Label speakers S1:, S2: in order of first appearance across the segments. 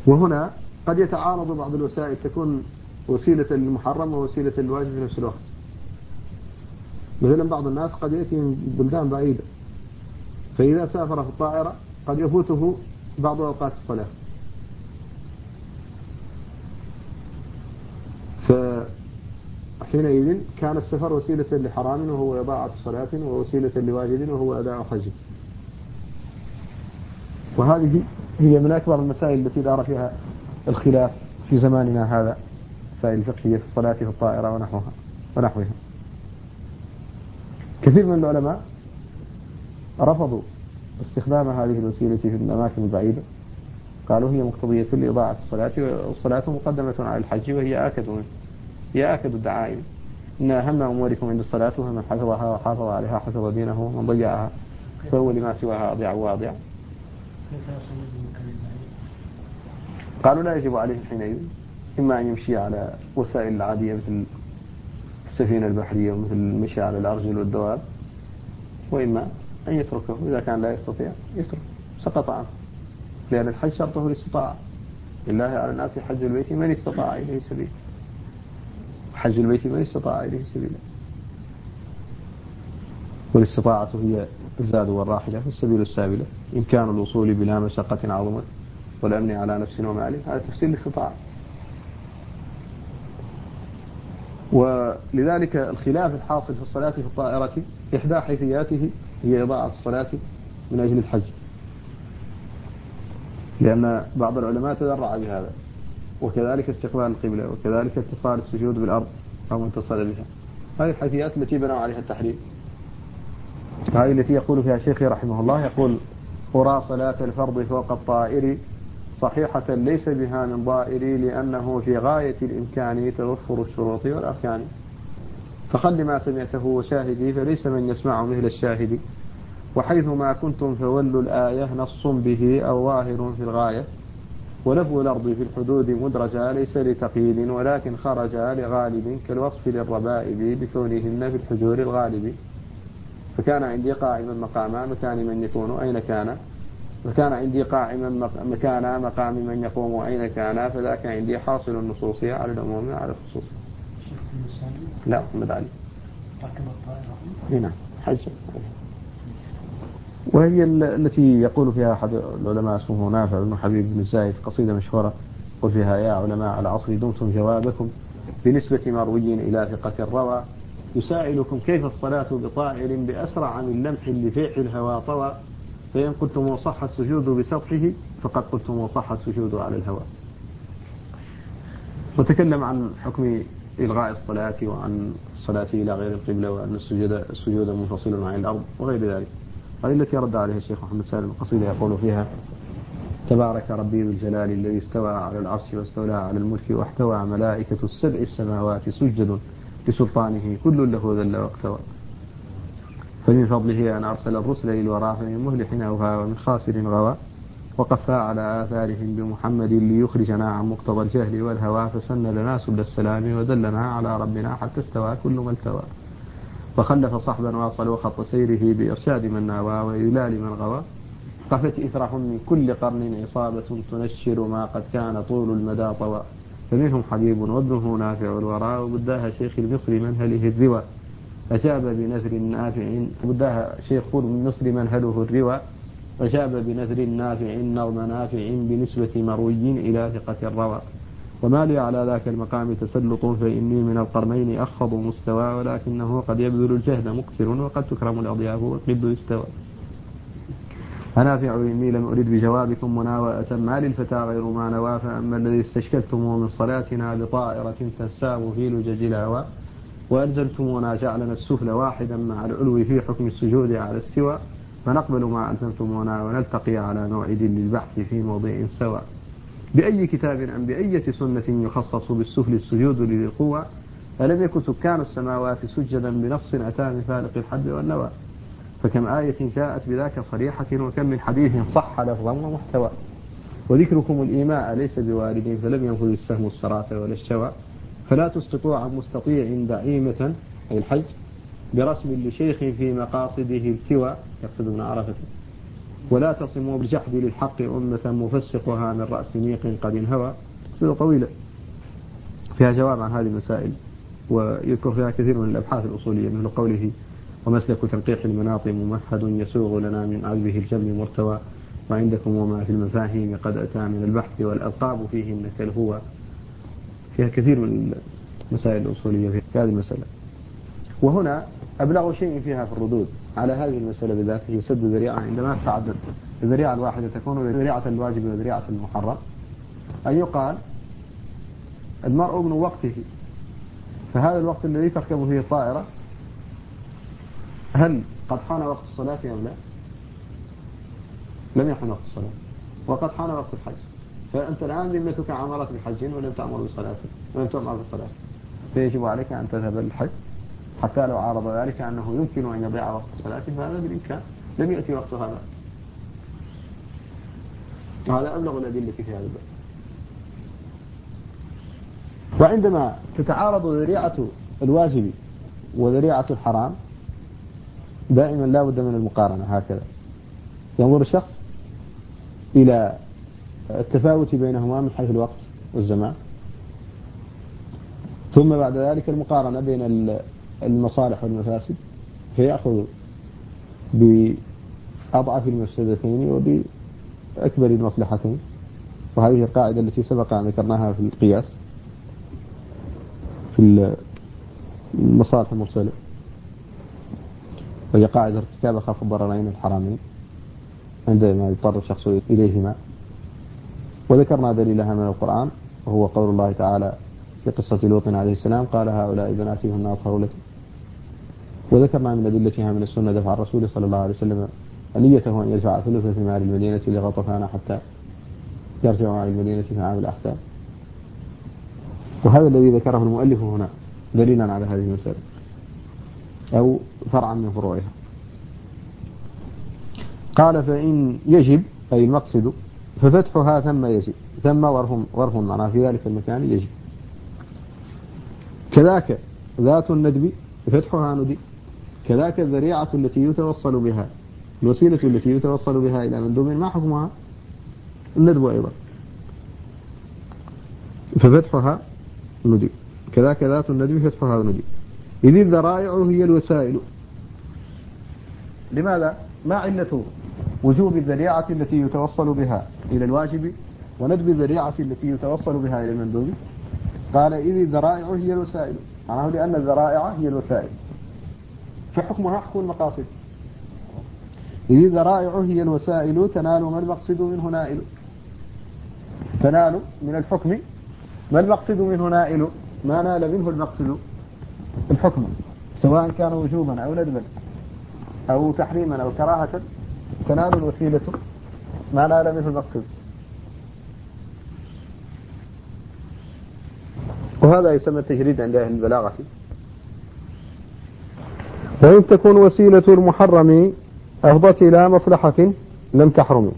S1: وهنا قد يتعارض بعض الوسائل، تكون وسيلة للمحرم ووسيلة للواجب في نفس الوقت. مثلا بعض الناس قد يأتي من بلدان بعيدة، فإذا سافر في الطائرة قد يفوته بعض أوقات الصلاة، فحينئذ كان السفر وسيلة لحرام وهو إضاعة صلاة، ووسيلة لواجب وهو أداء حج. وهذه هي من أكبر المسائل التي دار فيها الخلاف في زماننا هذا، مسائل الفقهية في الصلاة في الطائرة ونحوها. كثير من العلماء رفضوا استخدام هذه الوسيلة في الأماكن البعيدة، قالوا هي مقتضية لإضاعة الصلاة، والصلاة مقدمة على الحج وهي آكد الدعائم. إن أهم أموركم عند الصلاة، ومن حفظها وحافظ عليها حفظ دينه، ومن ضيعها فهو لما سواها أضيع واضع. قالوا لا يجب عليه حينئذ إما أن يمشي على وسائل العادية مثل السفينة البحرية ومثل المشي على الأرجل والدواب، وإما أن يتركه إذا كان لا يستطيع يترك، سقط عنه، لأن الحج شرطه الاستطاعة. لله على الناس حج البيت من استطاع إليه سبيلا، حج البيت من استطاع إليه سبيلا، والاستطاعة هي الزاد والراحلة والسبيل السابلة، إمكان الوصول بلا مشقة عظمت والأمن على نفس ومال. هذا تفسير الاستطاعة. ولذلك الخلاف الحاصل في الصلاة في الطائرة إحدى حيثياته هي إضاعة الصلاة من أجل الحج، لأن بعض العلماء تذرع بهذا، وكذلك استقبال القبلة، وكذلك اتصال السجود بالأرض أو متصل بها. هذه الحيثيات التي بنوا عليها التحريم، هذه التي يقول فيها شيخي رحمه الله، يقول: أرى صلاة الفرض فوق الطائر صحيحة ليس بها من ضائر، لأنه في غاية الإمكان توفر الشروط والأركان. فقل ما سمعته وشاهدي، فليس من يسمع مثل الشاهد. وحيث ما كنتم فولوا الآية، نص به أو ظاهر في الغاية. ولفظ الأرض في الحدود مدرجا، ليس لتقييد ولكن خرجا لغالب، كالوصف للربائب بكونهن في الحجور الغالب. فكان عندي قائما مقاما مكان من يكون أين كان، وكان عندي قائما مكان مقام من يقوم أين كان، فذاك عندي حاصل النصوص على العموم على الخصوص. لا، محمد علي ركب الطائرة. نعم، حج. وهي التي يقول فيها أحد العلماء اسمه نافع بن حبيب بن زايد، قصيدة مشهورة يقول فيها: يا علماء العصر دمتم جوابكم بنسبة مروي إلى ثقة الروى، يسائلكم كيف الصلاة بطائر بأسرع من لمح لفيح الهوى طوى، فإن قلتم صح السجود بسطحه فقد قلتم صح السجود على الهوى. وتكلم عن حكم إلغاء الصلاة وعن الصلاة إلى غير القبلة، وأن السجود منفصل عن الأرض وغير ذلك. هذه التي رد عليها الشيخ محمد سالم القصيدة، يقول فيها: تبارك ربي بالجلال الذي استوى على العرش واستولى على الملك، واحتوى ملائكة السبع السماوات سجد لسلطانه، كل له ذل واقتوى. فمن فضله أن أرسل الرسل للورى، فمن مهلح أوفى ومن خاسر غوى، وقفى على آثارهم بمحمد ليخرجنا عن مقتضى الجهل والهوى، فسن لنا سبل السلام ودلنا على ربنا حتى استوى كل ما التوى، وخلف صحبا واصلوا خط سيره بإرشاد من ناوى وإذلال من غوى، قفت إثرهم من كل قرن عصابة تنشر ما قد كان طول المدى طوى، فمنهم حبيب وابنه نافع الورى، وبداها شيخ المصر منهله الروى، أجاب بنذر نافع، بداها شيخ مصر منهله الروى، أجاب بنذر نافع نظم نافع بنسبة مروي إلى ثقة الروى، وما لي على ذاك المقام تسلط، فإني من القرنين أخض مستوى، ولكنه قد يبذل الجهد مقتر، وقد تكرم الأضياف والقد يستوى. أنافع إني لم أرد بجوابكم مناوئة، ما للفتى غير ما نوى، فأما الذي استشكلتموه من صلاتنا بطائرة تنساب في لجج الهوى، وألزمتمونا جعلنا السفل واحدا مع العلو في حكم السجود على استوى، فنقبل ما ألزمتمونا ونلتقي على موعد للبحث في موضع سواء. بأي كتاب أم بأية سنة يخصص بالسفل السجود للقوة، ألم يكن سكان السماوات سجدا بنص أتى من فالق الحد والنوى، فكم آية جاءت بذاك صريحة، وكم من حديث صح لفظا ومحتوى، وذكركم الإيماء ليس بوارد، فلم ينفذ السهم الصراط ولا الشوى، فلا تسقطوا عن مستطيع دعيمة أي الحج برسم لشيخ في مقاصده التوى، يقصد ابن عرفة، ولا تصموا بالجحد للحق أمة مفسقها من رأس نيق قد انهوى. قصيدة طويلة فيها جواب عن هذه المسائل، ويذكر فيها كثير من الأبحاث الأصولية، مثل قوله: ومسلك تنقيح المناط ممهد يسوغ لنا من عذبه الجم مرتوى، وعندكم وما في المفاهيم قد أتى من البحث والألقاب فيهن كالهوى. فيها كثير من المسائل الأصولية في هذه المسألة. وهنا أبلغ شيء فيها في الردود على هذه المسألة بالذات هي سد ذريعة، عندما تتعدد الذريعة الواحدة تكون ذريعة الواجب وذريعة المحرم، أن يقال المرء من وقته، فهذا الوقت الذي تركب فيه الطائرة هل قد حان وقت الصلاة أم لا؟ لم يحن وقت الصلاة، وقد حان وقت الحج، فأنت الآن ذمتك عمرت بحج ولم تأمر بصلاة ولم تأمر بالصلاة، فيجب عليك أن تذهب للحج، حتى لو عارض ذلك أنه يمكن أن يضيع وقت الصلاة فهذا بالإمكان، لم يأتي وقت هذا. هذا أبلغ الأدلة في هذا الباب. وعندما تتعارض ذريعة الواجب وذريعة الحرام دائما لا بد من المقارنة. هكذا ينظر الشخص إلى التفاوت بينهما من حيث الوقت والزمان، ثم بعد ذلك المقارنة بين المصالح والمفاسد، فيأخذ بأضعف المفسدتين وبأكبر المصلحتين. وهذه القاعدة التي سبق أن ذكرناها في القياس في المصالح المرسلة، وهي قاعدة ارتكاب أخف الضررين الحرامين عندما يضطر الشخص إليهما. وذكرنا دليلها من القرآن، وهو قول الله تعالى في قصة لوط عليه السلام: قال هؤلاء بناتي هن أطهر لكم. وذكرنا من أدلتها من السنة دفع الرسول صلى الله عليه وسلم نيته أن يدفع ثلث ثمار المدينة لغطفان حتى يرجع عن المدينة في عام الأحساب. وهذا الذي ذكره المؤلف هنا دليلا على هذه المسألة أو فرعا من فروعها. قال: فإن يجب أي المقصد ففتحها ثم يجب، ثم ورف معناه في ذلك المكان يجب. كذاك ذات الندب فتحها ندب، كذاك الذريعة التي يتوصل بها، الوسيلة التي يتوصل بها إلى مندوب ما حكمها الندب أيضا، ففتحها ندب. كذاك ذات الندب فتحها ندب. إذ الذرائع هي الوسائل. لماذا؟ ما علة وجوب الذريعة التي يتوصل بها إلى الواجب وندب الذريعة التي يتوصل بها إلى المندوب؟ قال: إذ الذرائع هي الوسائل، معناه لأن الذرائع هي الوسائل، فحكمها حكم المقاصد. إذ الذرائع هي الوسائل تنال ما المقصد منه نائل، تنال من الحكم ما المقصد منه نائل، ما نال منه المقصد الحكم، سواء كان وجوبا أو ندبا أو تحريما أو كراهة، تنال الوسيلة ما نال منه المقصد. وهذا يسمى التجريد عند أهل البلاغة. وإن تكون وسيلة المحرم أفضت إلى مصلحة لم تحرم.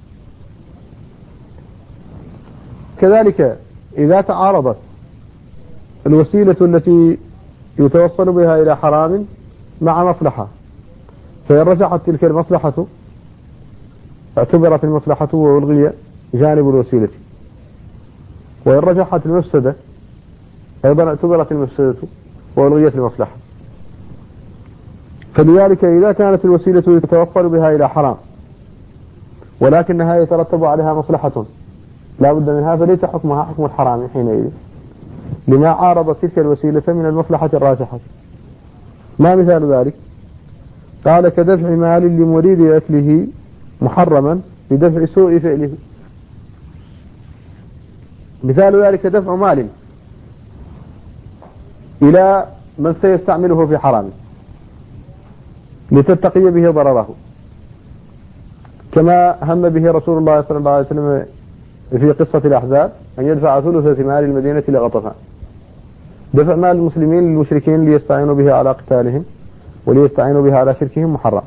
S1: كذلك إذا تعارضت الوسيلة التي يتوصل بها إلى حرام مع مصلحة، فإن رجحت تلك المصلحة اعتبرت المصلحة وألغي جانب الوسيلة، وإن رجحت المفسدة أيضا اعتبرت المفسدة وألغيت المصلحة. فلذلك إذا كانت الوسيلة يتوصل بها إلى حرام ولكنها يترتب عليها مصلحة لا بد منها، فليس حكمها حكم الحرام حينئذ، لما عارض تلك الوسيلة من المصلحة الراجحة. ما مثال ذلك؟ قال: كدفع مال لمريد أكله محرما لدفع سوء فعله. مثال ذلك دفع مال إلى من سيستعمله في حرام لتتقي به ضرره، كما هم به رسول الله صلى الله عليه وسلم في قصة الأحزاب أن يدفع ثلث ثمار المدينة لغطفان. دفع مال المسلمين للمشركين ليستعينوا به على قتالهم وليستعينوا به على شركهم محرم.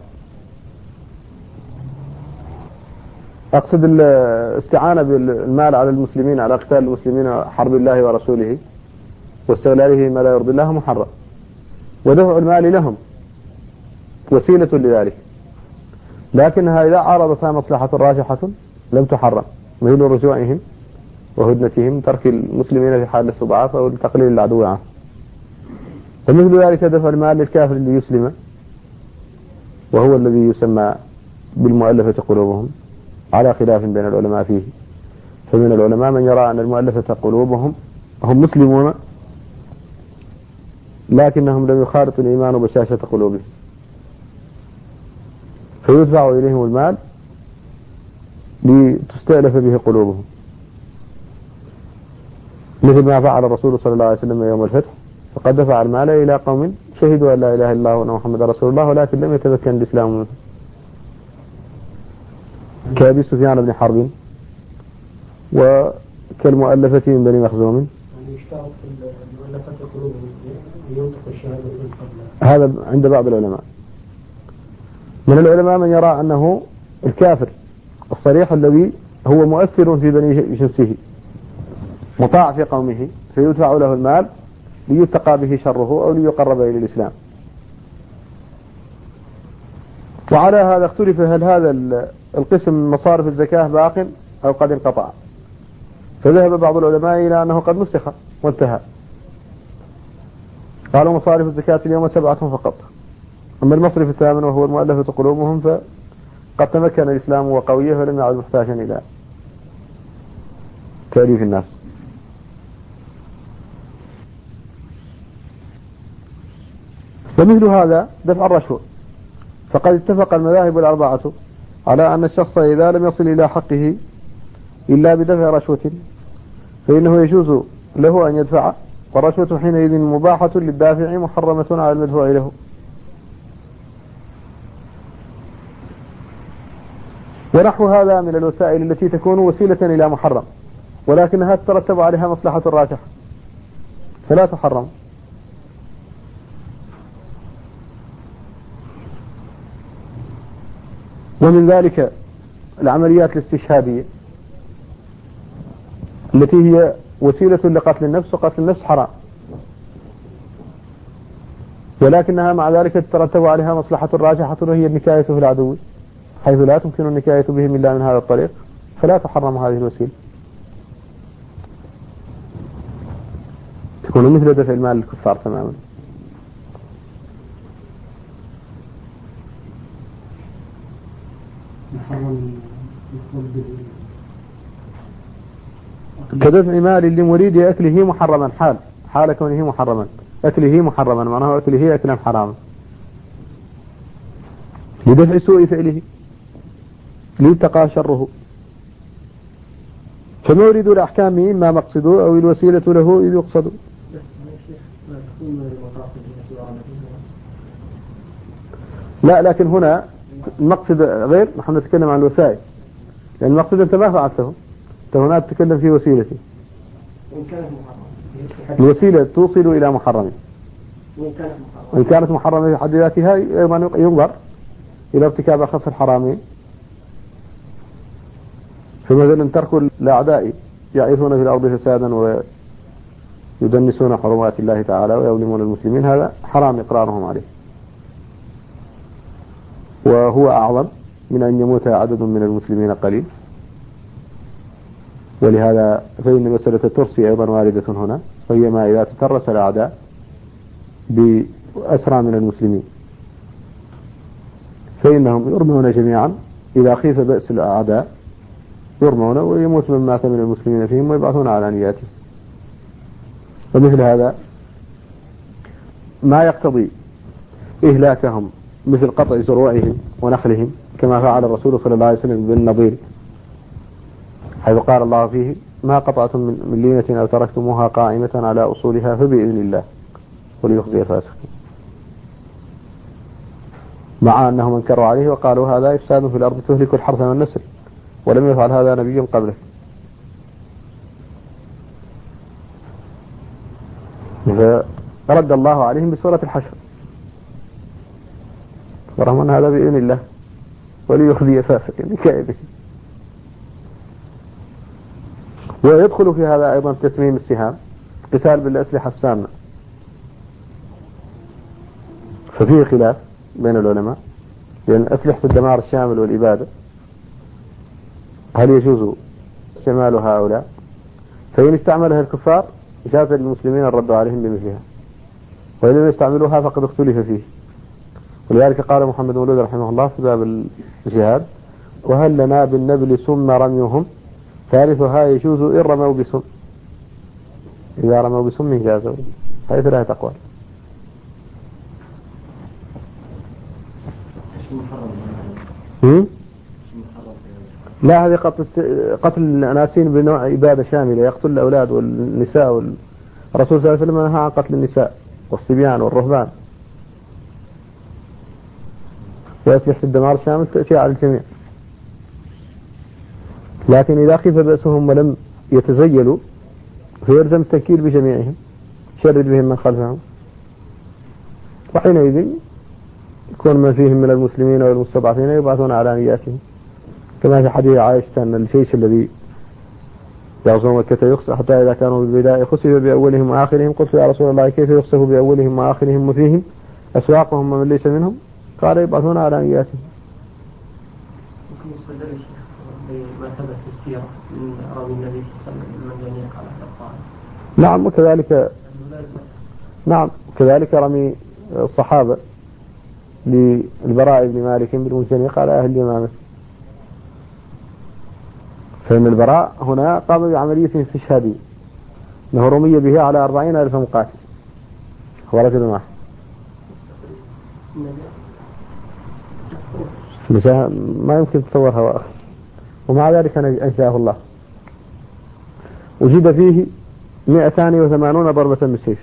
S1: أقصد الاستعانة بالمال على المسلمين على قتال المسلمين حرب الله ورسوله واستغلاله ما لا يرضي الله محرم، ودفع المال لهم وسيلة لذلك. لكنها إذا عارضتها مصلحة راجحة لم تحرم، مثل رجوعهم وهدنتهم، ترك المسلمين في حال الاستضعاف أو تقليل العدو عنه. فمثل ذلك دفع المال للكافر ليسلم، وهو الذي يسمى بالمؤلفة قلوبهم، على خلاف بين العلماء فيه. فمن العلماء من يرى أن المؤلفة قلوبهم هم مسلمون لكنهم لم يخالط الإيمان بشاشة قلوبهم، فيدفع إليهم المال لتستألف به قلوبهم، مثل ما فعل الرسول صلى الله عليه وسلم يوم الفتح، فقد دفع المال إلى قوم شهدوا أن لا إله إلا الله وأن محمد رسول الله ولكن لم يتمكن الإسلام منه، كأبي سفيان بن حرب وكالمؤلفة من بني مخزوم.
S2: يشترط المؤلفة قلوبهم ينطق الشهادة قبل
S1: هذا عند بعض العلماء. من العلماء من يرى أنه الكافر الصريح الذي هو مؤثر في بني جنسه مطاع في قومه، فيدفع له المال ليتقى به شره أو ليقرب إلى الإسلام. وعلى هذا اختلف هل هذا القسم من مصارف الزكاة باق أو قد انقطع، فذهب بعض العلماء إلى أنه قد نسخ وانتهى، قالوا مصارف الزكاة اليوم 7 فقط، أما المصرف الثامن وهو المؤلفة قلوبهم فقد تمكن الإسلام وقويه ولم يعد محتاجا إلى تأليف الناس. ومثل هذا دفع الرشوة، فقد اتفق المذاهب الأربعة على أن الشخص إذا لم يصل إلى حقه إلا بدفع رشوة فإنه يجوز له أن يدفع، والرشوة حينئذ مباحة للدافع محرمة على المدفوع له. ونحو هذا من الوسائل التي تكون وسيلة إلى محرم ولكنها تترتب عليها مصلحة راجحة فلا تحرم. ومن ذلك العمليات الاستشهادية التي هي وسيلة لقتل النفس، وقتل النفس حرام، ولكنها مع ذلك تترتب عليها مصلحة راجحة وهي النكاية في العدو، حيث لا تمكن النكاية بهم إلا من هذا الطريق، فلا تحرم هذه الوسيلة، تكون مثل دفع المال للكفار تماما. كدفع مال لمريد أكله محرما، حال كونه محرما، أكله محرما معناه أكله أكلا حراما، لدفع سوء فعله ليتقى شره. فمورد الأحكام إما مقصده أو الوسيلة له إذ يقصد. لا، لكن هنا المقصد غير، نحن نتكلم عن الوسائل، لأن المقصد أنت ما فعلته، أنت هنا تتكلم في وسيلته. الوسيلة توصل إلى محرم، وإن كانت محرمة في حد ذاتها ينظر إلى ارتكاب أخف الحرامين. فمثلا ترك الأعداء يعيثون في الأرض فسادا ويدنسون حرمات الله تعالى ويظلمون المسلمين، هذا حرام إقرارهم عليه، وهو أعظم من أن يموت عدد من المسلمين قليل. ولهذا فإن مسألة الترسي أيضا واردة هنا، وهي ما إذا تترس الأعداء بأسرى من المسلمين فإنهم يرمون جميعا، إذا خيف بأس الأعداء يرمون ويموت من مات من المسلمين فيهم ويبعثون على نياتهم. ومثل هذا ما يقتضي إهلاكهم مثل قطع زروعهم ونخلهم، كما فعل الرسول صلى الله عليه وسلم بالنضير، حيث قال الله فيه: ما قطعتم من لينة أو تركتموها قائمة على أصولها فبإذن الله وليخزي الفاسقين، مع أنهم انكروا عليه وقالوا هذا إفساد في الأرض تهلك الحرث والنسل، ولم يفعل هذا نبي قبله. فرد الله عليهم بسورة الحشر، ورغم أن هذا بإذن الله وليخزي فاسقين بكائده. ويدخل في هذا أيضا تسميم السهام، قتال بالأسلحة السامة، ففيه خلاف بين العلماء لأن أسلحة الدمار الشامل والإبادة هل يجوز استعمال هؤلاء؟ فإن استعملها الكفار جاز للمسلمين الرد عليهم بمثلها، وإن لم يستعملوها فقد اختلف فيه. ولذلك قال محمد مولود رحمه الله في باب الجهاد: وهل لنا بالنبل ثم رميهم ثالثها يجوز إن رموا بسم، إذا رموا بسم جازوا. هذه ثلاثة أقوال. لا، هذه قتل الأناسين بنوع إبادة شاملة، يقتل الأولاد والنساء الرسول صلى الله عليه وسلم نهى عن قتل النساء والصبيان والرهبان. وأسلحة الدمار الشامل تأتي على الجميع، لكن إذا خف بأسهم ولم يتزيلوا فيلزم التنكيل بجميعهم، شرد بهم من خلفهم، وحينئذ يكون من فيهم من المسلمين والمستضعفين يبعثون على نياتهم، كما في حديث عائشة أن الجيش الذي يغزو مكة يخسف حتى إذا كانوا بالبداية خسف بأولهم وآخرهم. قلت يا رسول الله كيف يخسف بأولهم وآخرهم وفيهم أسواقهم ومن ليس منهم؟ قال يبعثون على نياتهم.
S2: ما ثبت في السيرة من رمي النبي صلى الله عليه وسلم من يليق على الأبطال.
S1: نعم، وكذلك كذلك رمي الصحابة للبراء بن مالك بالمنجنيق على أهل اليمامة، فإن البراء هنا قام بعملية استشهادية أنه رمي به على 40,000 مقاتل، هو رجل واحد. ما يمكن تصورها، ومع ذلك أنشأه الله. وجد فيه 280 ضربة بالسيف،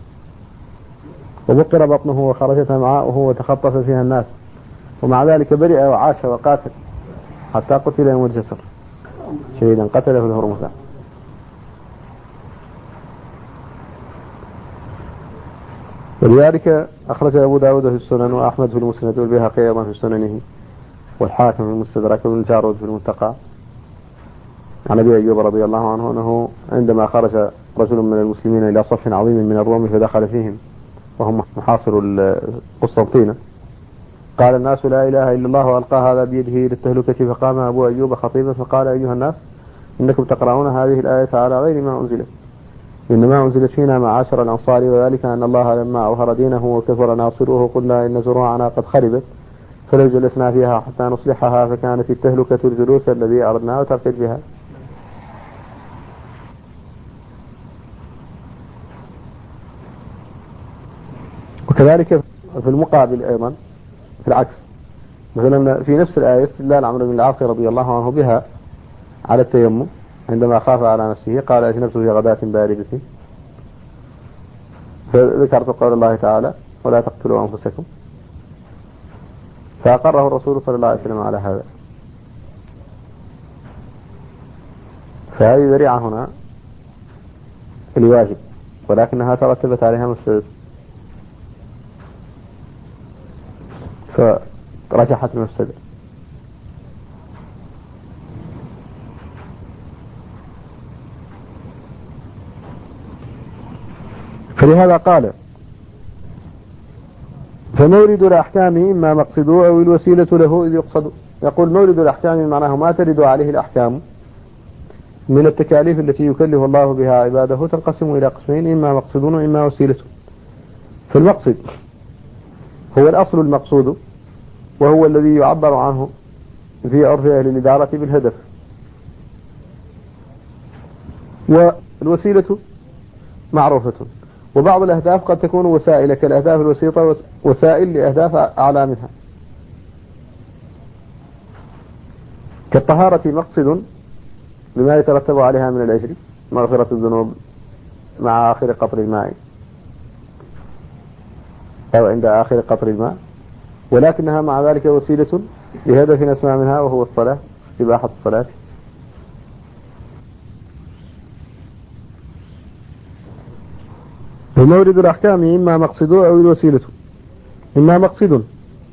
S1: وبقر بطنه وخرجت أمعاؤه وتخطف فيها الناس، ومع ذلك برئ وعاش وقاتل حتى قتل يوم الجسر شهيدا قتله الهرمزان. ولذلك أخرج أبو داود في السنن وأحمد في المسند والبيهقي أيضا في سننه والحاكم في المستدرك وابن الجارود في المنتقى عن أبي أيوب رضي الله عنه أنه عندما خرج رجل من المسلمين إلى صف عظيم من الروم فدخل فيهم وهم محاصر القسطنطينة، قال الناس لا إله إلا الله وألقى هذا بيده للتهلكة، فقام أبو أيوب خطيبا فقال أيها الناس إنكم تقرؤون هذه الآية على غير ما أنزلت، إنما أنزلت فينا معاشر الأنصار، وذلك أن الله لما أظهر دينه وكفر ناصره قلنا إن زروعنا قد خربت فلو جلسنا فيها حتى نصلحها فكانت التهلكة الجلوس الذي أردناه ترقد بها. وكذلك في المقابل أيضا في العكس، مثلا في نفس الآية استدلال عمرو بن العاص رضي الله عنه بها على التيمم عندما خاف على نفسه قال أجنبت في غداة باردة، فذكرت قول الله تعالى ولا تقتلوا أنفسكم، فأقره الرسول صلى الله عليه وسلم على هذا. فهذه ذريعة هنا الواجب، ولكنها ترتبت عليها مفسدة فرجحت المفسدة. فلهذا قال فمورد الأحكام إما مقصده أو الوسيلة له إذ يقصد. يقول مورد الأحكام معناه ما ترد عليه الأحكام من التكاليف التي يكلف الله بها عباده تنقسم إلى قسمين، إما مقصد وإما وسيلة. فالمقصد هو الأصل المقصود، وهو الذي يعبر عنه في عرف أهل الإدارة بالهدف، والوسيلة معروفة. وبعض الأهداف قد تكون وسائل كالأهداف الوسيطة وسائل لأهداف أعلى منها، كالطهارة مقصد بما يترتب عليها من الأجر مغفرة الذنوب مع آخر قطر الماء أو عند آخر قطر الماء، ولكنها مع ذلك وسيلة لهدف أسمى منها وهو الصلاة، إباحة الصلاة. ومورد الأحكام إما مقصده أو الوسيلة. إما مقصد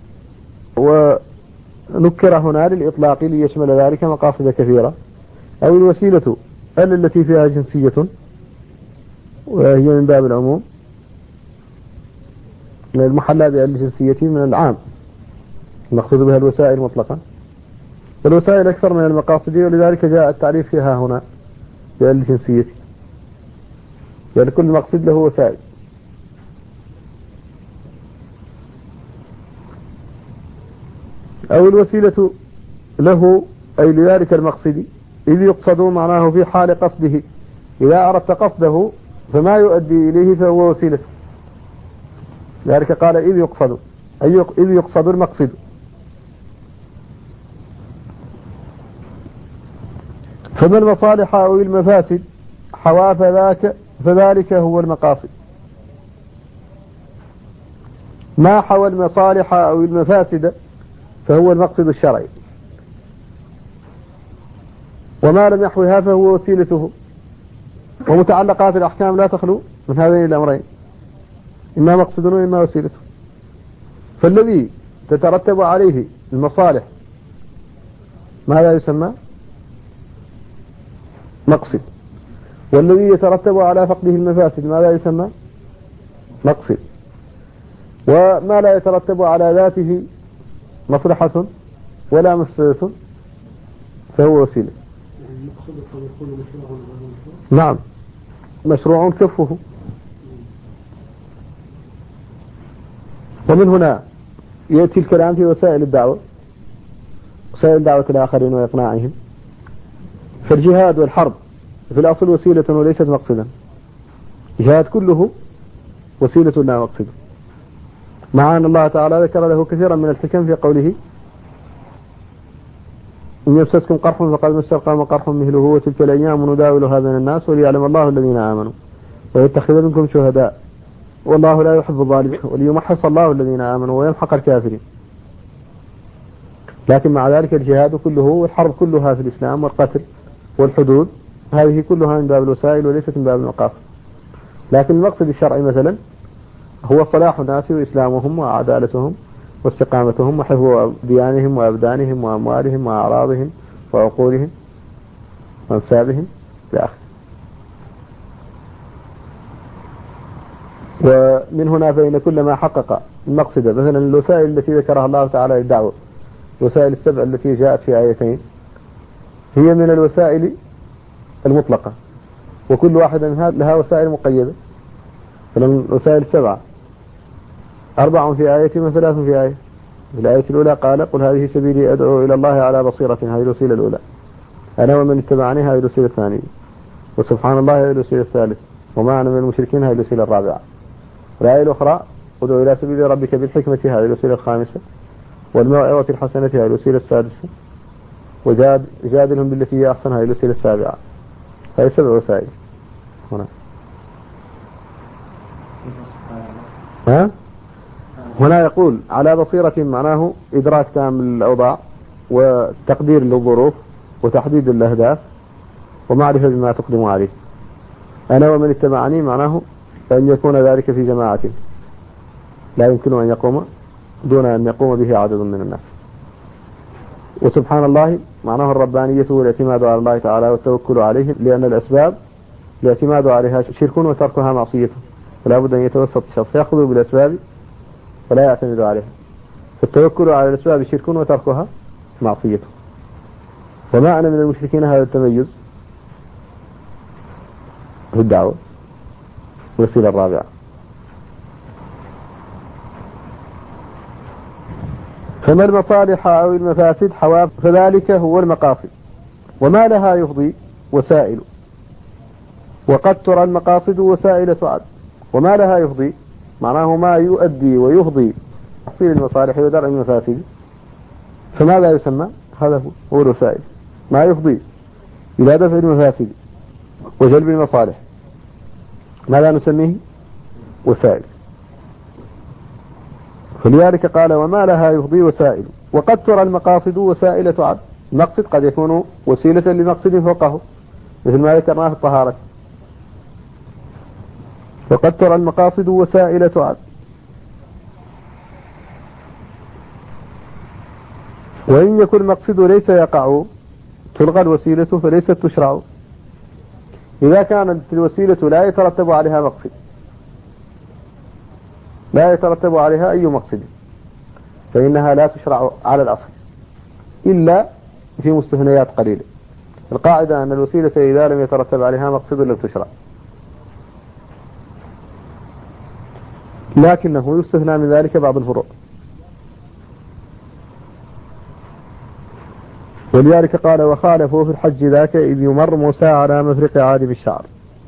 S1: ونكر هنا للإطلاق ليشمل ذلك مقاصد كثيرة، أو الوسيلة التي فيها جنسية وهي من باب العموم المحلى بالجنسية من العام، المقصود بها الوسائل مطلقا، والوسائل أكثر من المقاصد، ولذلك جاء التعريف فيها هنا بالجنسية، يعني كل مقصد له وسائل. أو الوسيلة له أي لذلك المقصد إذ يقصد معناه في حال قصده، إذا أردت قصده فما يؤدي إليه فهو وسيلته، لذلك قال إذ يقصد أي إذ يقصد المقصد. فما المصالح أو المفاسد حوا فذلك هو المقاصد. ما حوى المصالح أو المفاسد فهو المقصد الشرعي، وما لم يحوها فهو وسيلته. ومتعلقات الأحكام لا تخلو من هذين الأمرين، إما مقصد وإما وسيلته. فالذي تترتب عليه المصالح ماذا يسمى؟ مقصد. والذي يترتب على فقده المفاسد ماذا يسمى؟ مقصد. وما لا يترتب على ذاته مصلحة ولا مفسدة فهو وسيلة. نعم، مشروع كفه. ومن هنا يأتي الكلام في وسائل الدعوة، وسائل دعوة الآخرين وإقناعهم. فالجهاد والحرب في الأصل وسيلة وليست مقصدا. الجهاد كله وسيلة لا مقصد، مع أن الله تعالى ذكر له كثيرا من الحكم في قوله إن يمسسكم قرح فقد مس القوم قرح مثله وتلك الأيام نداولها بين الناس وليعلم الله الذين آمنوا ويتخذ منكم شهداء والله لا يحب الظالمين وليمحص الله الذين آمنوا ويمحق الكافرين. لكن مع ذلك الجهاد كله والحرب كلها في الإسلام والقتل والحدود هذه كلها من باب الوسائل وليست من باب المقاصد. لكن المقصد الشرعي مثلا هو صلاح الناس وإسلامهم وعدالتهم واستقامتهم وحفظ ديانهم وأبدانهم وأموالهم وأعراضهم وعقولهم وأنسابهم إلى آخره. ومن هنا فإن كل ما حقق المقصد، مثلا الوسائل التي ذكرها الله تعالى للدعوة، الوسائل السبع التي جاءت في آيتين هي من الوسائل المطلقة، وكل واحدة منها لها وسائل مقيدة. مثلا الوسائل السبعة 4 في آية و3 في آية. في الآية الأولى قال قل هذه سبيلي أدعو إلى الله على بصيرة، هذه الوسيلة الأولى. أنا ومن اتبعني هذه الوسيلة الثانية. وسبحان الله هذه الوسيلة الثالثة. وما أنا من المشركين هذه الوسيلة الرابعة. الآية الأخرى ادعو إلى سبيل ربك بالحكمة هذه الوسيلة الخامسة. والموعظة الحسنة هذه الوسيلة السادسة. وجادلهم بالتي هي أحسن هذه الوسيلة السابعة. هذه 7 وسائل هنا. هنا يقول على بصيرة معناه إدراك تام الأوضاع وتقدير للظروف وتحديد الأهداف ومعرفة بما تقدم عليه. أنا ومن اتبعني معناه أن يكون ذلك في جماعة لا يمكن أن يقوم دون أن يقوم به عدد من الناس. وسبحان الله معناه الربانية والاعتماد على الله تعالى والتوكل عليه، لأن الأسباب الاعتماد عليها شرك وتركها معصية، فلا بد أن يتوسط الشخص يأخذ بالأسباب ولا يعتمد عليها. فالتوكل على الأسباب شرك وتركها معصية. وما أنا من المشركين هذا التميز في الدعوة. الوسيلة الرابعة فما المصالح أو المفاسد حوا فذلك هو المقاصد. وما لها يفضي وسائل، وقد ترى المقاصد وسائل تعد. وما لها يفضي معناه ما يؤدي ويفضي تحصيل المصالح ودرء المفاسد، فماذا يسمى؟ هذا هو الوسائل، ما يفضي إلى دفع المفاسد وجلب المصالح ماذا نسميه؟ وسائل. فلذلك قال وما لها يفضي وسائل. وقد ترى المقاصد وسائل تعد. المقصد قد يكون وسيلة لمقصد فوقه، مثل ما ذكرناه في الطهارة. وقد ترى المقاصد وسائل تعد. وإن يكن المقصد ليس يقع تلغى الوسيلة فليست تشرع. إذا كانت الوسيلة لا يترتب عليها مقصد، لا يترتب عليها أي مقصد، فإنها لا تشرع على الأصل إلا في مستثنيات قليلة. القاعدة أن الوسيلة إذا لم يترتب عليها مقصد لم تشرع، لكنه يستثنى من ذلك بعض الفروع. ولذلك قال وخالفوا في الحج ذاك إذ يمر موسى على مفرق عادم الشعر.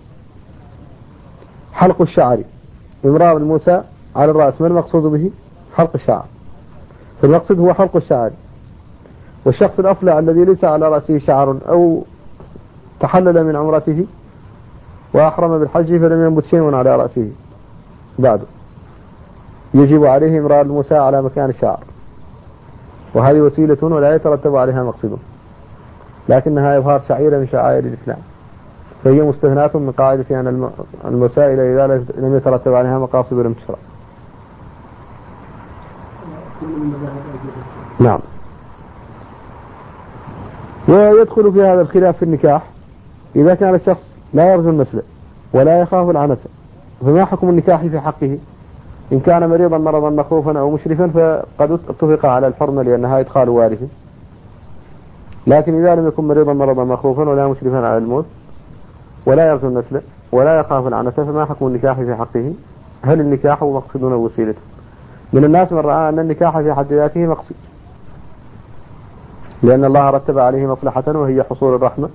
S1: حلق الشعر إمرار موسى على الرأس، ما المقصود به؟ حلق الشعر، فالمقصد هو حلق الشعر. والشخص الأفلع الذي ليس على رأسه شعر أو تحلل من عمرته وأحرم بالحج فلم ينبت شيء على رأسه بعد، يجب عليه إمرار موسى على مكان الشعر، وهذه وسيلة ولا يترتب عليها مقصد، لكنها إظهار شعيرة من شعائر الإسلام، فهي مستثناة من قاعدة أن المسائل إذا لم يترتب عليها مقاصد لم تشرع. نعم. ويدخل في هذا الخلاف في النكاح إذا كان الشخص لا يرجو النسل ولا يخاف العنة، فما حكم النكاح في حقه؟ إن كان مريضا مرضا مخوفا أو مشرفا فقد اتفق على الحرمة لأنها إدخال وارث، لكن إذا لم يكن مريضا مرضا مخوفا ولا مشرفا على الموت ولا يرجو النسل ولا يخاف العنة فما حكم النكاح في حقه؟ هل النكاح مقصد أو وسيلة؟ من الناس من رأى أن النكاح في حد ذاته مقصد، لأن الله رتب عليه مصلحة وهي حصول الرحمة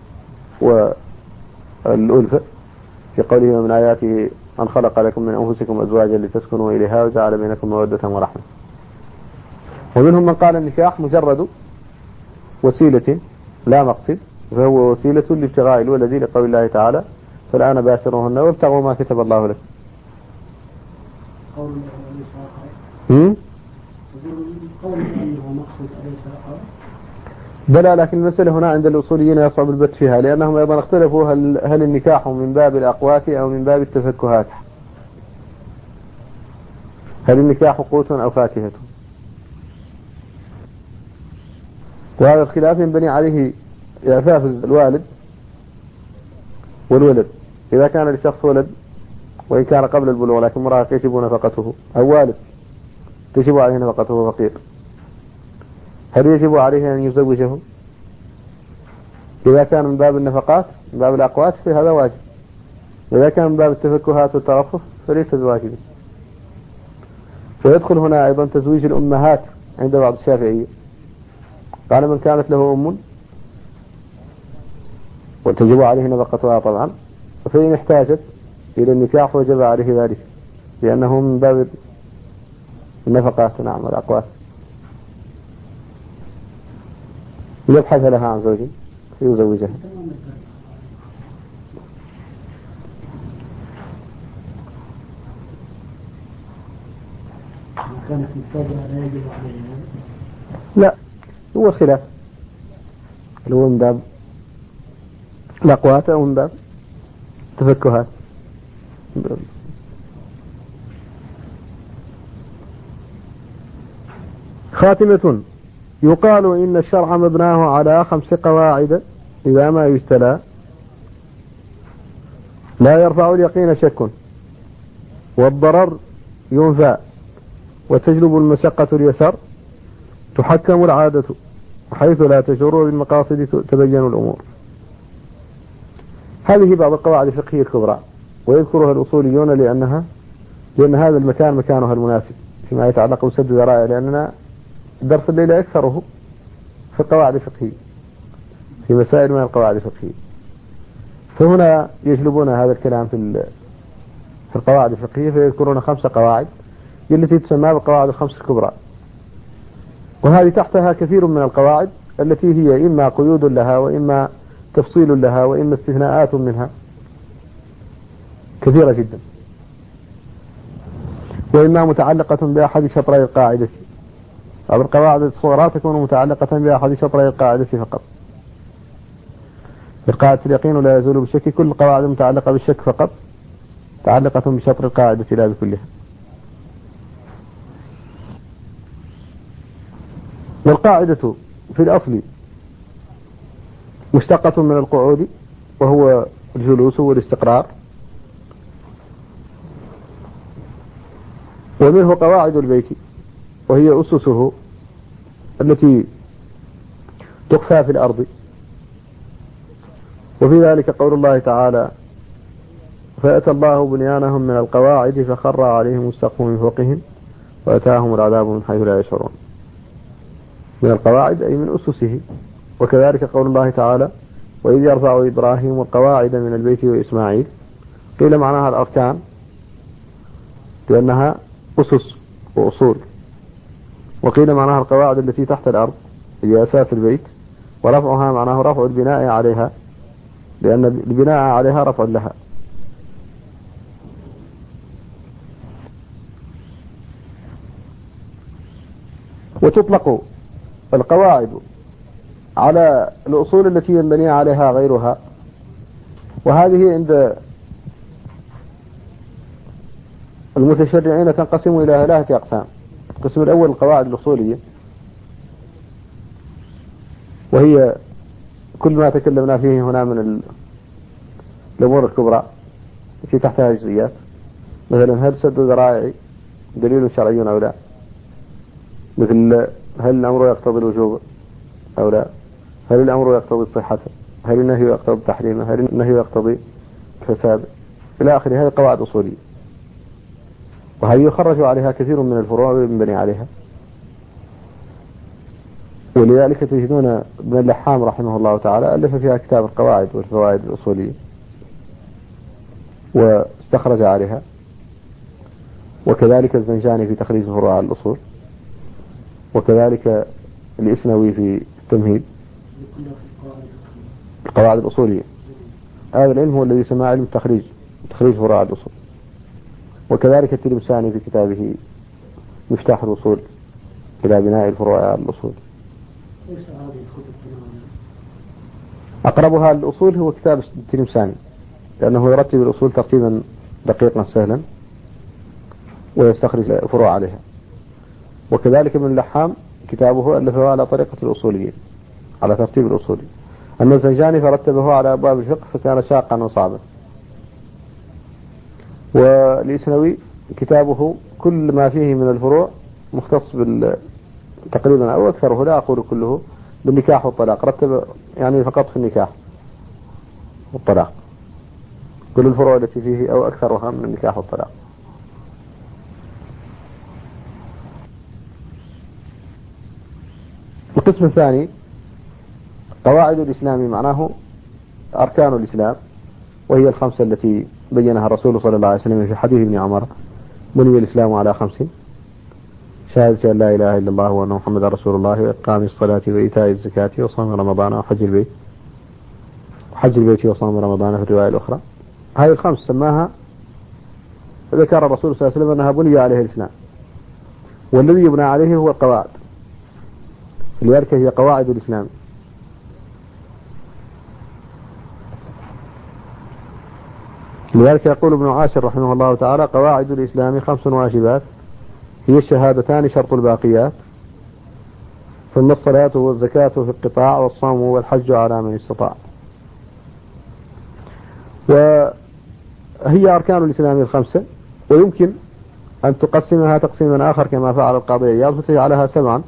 S1: والألفة في قوله من آياته أن خلق لكم من أنفسكم أزواجا لتسكنوا إليها وجعل بينكم مودة ورحمة. ومنهم من قال النكاح مجرد وسيلة لا مقصد، فهو وسيلة لابتغاء الولد لقول الله تعالى فالآن باشروهن وابتغوا ما كتب الله لكم. بلى، لكن المسألة هنا عند الأصوليين يصعب البت فيها، لأنهم أيضا اختلفوا هل النكاح من باب الأقوات أو من باب التفكهات، هل النكاح قوت أو فاكهة، وهذا الخلاف ينبني عليه إعفاف الوالد والولد. إذا كان لشخص ولد وإن كان قبل البلوغ لكن مراهق يجب نفقته، أو والد تجب عليه نفقته فقير، هل يجب عليه أن يزوجه؟ إذا كان من باب النفقات من باب الأقوات فهذا واجب، وإذا كان من باب التفكهات والترفه فليس بواجب. ويدخل هنا أيضا تزويج الأمهات عند بعض الشافعية، قال من كانت له أم وتجب عليه نفقتها طبعا، فإن احتاجت إلى النكاح وجب عليه ذلك لأنه من باب النفقات نعم والأقوات. يبحث لها عن زوج فيزوجها.
S2: كانت متابعة لا يجب عليها.
S1: لا، هو خلاف هل هو من باب الأقوات أو من باب تفكهات. خاتمة. يقال إن الشرع مبناه على 5 قواعد إذا ما يجتلى لا يرفع اليقين شك، والضرر ينفى، وتجلب المشقة اليسر، تحكم العادة حيث لا تشعر بالمقاصد تبين الأمور. هذه بعض القواعد الفقهية الكبرى، ويذكرها الأصوليون لأن هذا المكان مكانها المناسب فيما يتعلق بسد الذرائع، لأننا درس الليلة أكثره في القواعد الفقهية، في مسائل من القواعد الفقهية، فهنا يجلبون هذا الكلام في القواعد الفقهية، فيذكرون 5 قواعد التي تسمى بالقواعد ال5 الكبرى، وهذه تحتها كثير من القواعد التي هي إما قيود لها وإما تفصيل لها وإما استثناءات منها كثيرة جدا، وإما متعلقة بأحد شطري القاعدة، أو القواعد الصغرى تكون متعلقة بأحد شطري القاعدة فقط. القاعدة اليقين لا يزول بالشك، كل القواعد متعلقة بالشك فقط متعلقة بشطر القاعدة لا بكلها. والقاعدة في الأصل مشتقة من القعود وهو الجلوس والاستقرار، ومنه قواعد البيت وهي أسسه التي تخفى في الأرض. وفي ذلك قول الله تعالى: فأتى الله بنيانهم من القواعد فخر عليهم السقف من فوقهم وأتاهم العذاب من حيث لا يشعرون. من القواعد أي من أسسه. وكذلك قول الله تعالى: وإذ يرفع إبراهيم القواعد من البيت وإسماعيل. قيل معناها الأركان لأنها أسس وأصول، وقيل معناها القواعد التي تحت الأرض هي أساس البيت، ورفعها معناه رفع البناء عليها لأن البناء عليها رفع لها. وتطلق القواعد على الأصول التي ينبني عليها غيرها، وهذه عند المتشرعين تنقسم إلى 3 أقسام. القسم الأول القواعد الأصولية، وهي كل ما تكلمنا فيه هنا من الأمور الكبرى التي تحتها جزئيات، مثلا هل سد الذرائع دليل شرعي أو لا، مثل هل الأمر يقتضي الوجوب أو لا، هل الأمر يقتضي الصحة، هل النهي يقتضي التحريم، هل النهي يقتضي الفساد، إلى آخره. هذه قواعد أصولية، وهي يخرج عليها كثير من الفروع وينبني عليها. ولذلك تجدون ابن اللحام رحمه الله تعالى ألف فيها كتاب القواعد والفوائد الأصولية واستخرج عليها، وكذلك الزنجاني في تخريج فروع على الأصول، وكذلك الإسنوي في التمهيد. القواعد الأصولية هذا العلم هو الذي يسمى علم التخريج، تخريج فروع على الأصول. وكذلك التلمساني في كتابه مفتاح الوصول إلى بناء الفروع على الأصول. أقربها للأصول هو كتاب التلمساني، لأنه يرتب الأصول ترتيبا دقيقا سهلا ويستخرج فروع عليها. وكذلك ابن اللحام كتابه ألفه على طريقة الأصوليين، على ترتيب الأصولي. أما الزنجاني فرتبه على أبواب الفقه فكان شاقا وصعبا. والإسنوي كتابه كل ما فيه من الفروع مختص تقريبا أو أكثره، لا أقول كله، بالنكاح والطلاق. رتب يعني فقط في النكاح والطلاق، كل الفروع التي فيه أو أكثرها من النكاح والطلاق. القسم الثاني قواعد الإسلام، معناه أركان الإسلام، وهي 5 التي بينها الرسول صلى الله عليه وسلم في حديث ابن عمر: بني الإسلام على 5: شهادة أن لا إله إلا الله وأن محمد رسول الله، وإقام الصلاة وإيتاء الزكاة وصوم رمضان وحج البيت وصوم رمضان في الرواية الأخرى. هذه 5 سماها، ذكر الرسول صلى الله عليه وسلم أنها بني عليه الإسلام، والذي يبنى عليه هو القواعد، لذلك هي قواعد الإسلام. لذلك يقول ابن عاشر رحمه الله تعالى: قواعد الإسلام 5 واجبات، هي الشهادتان شرط الباقيات، ثم الصلاة والزكاة في القطاع، والصوم والحج على من استطاع. وهي أركان الإسلام 5، ويمكن أن تقسمها تقسيما آخر كما فعل القاضي عياض فتجعلها 7،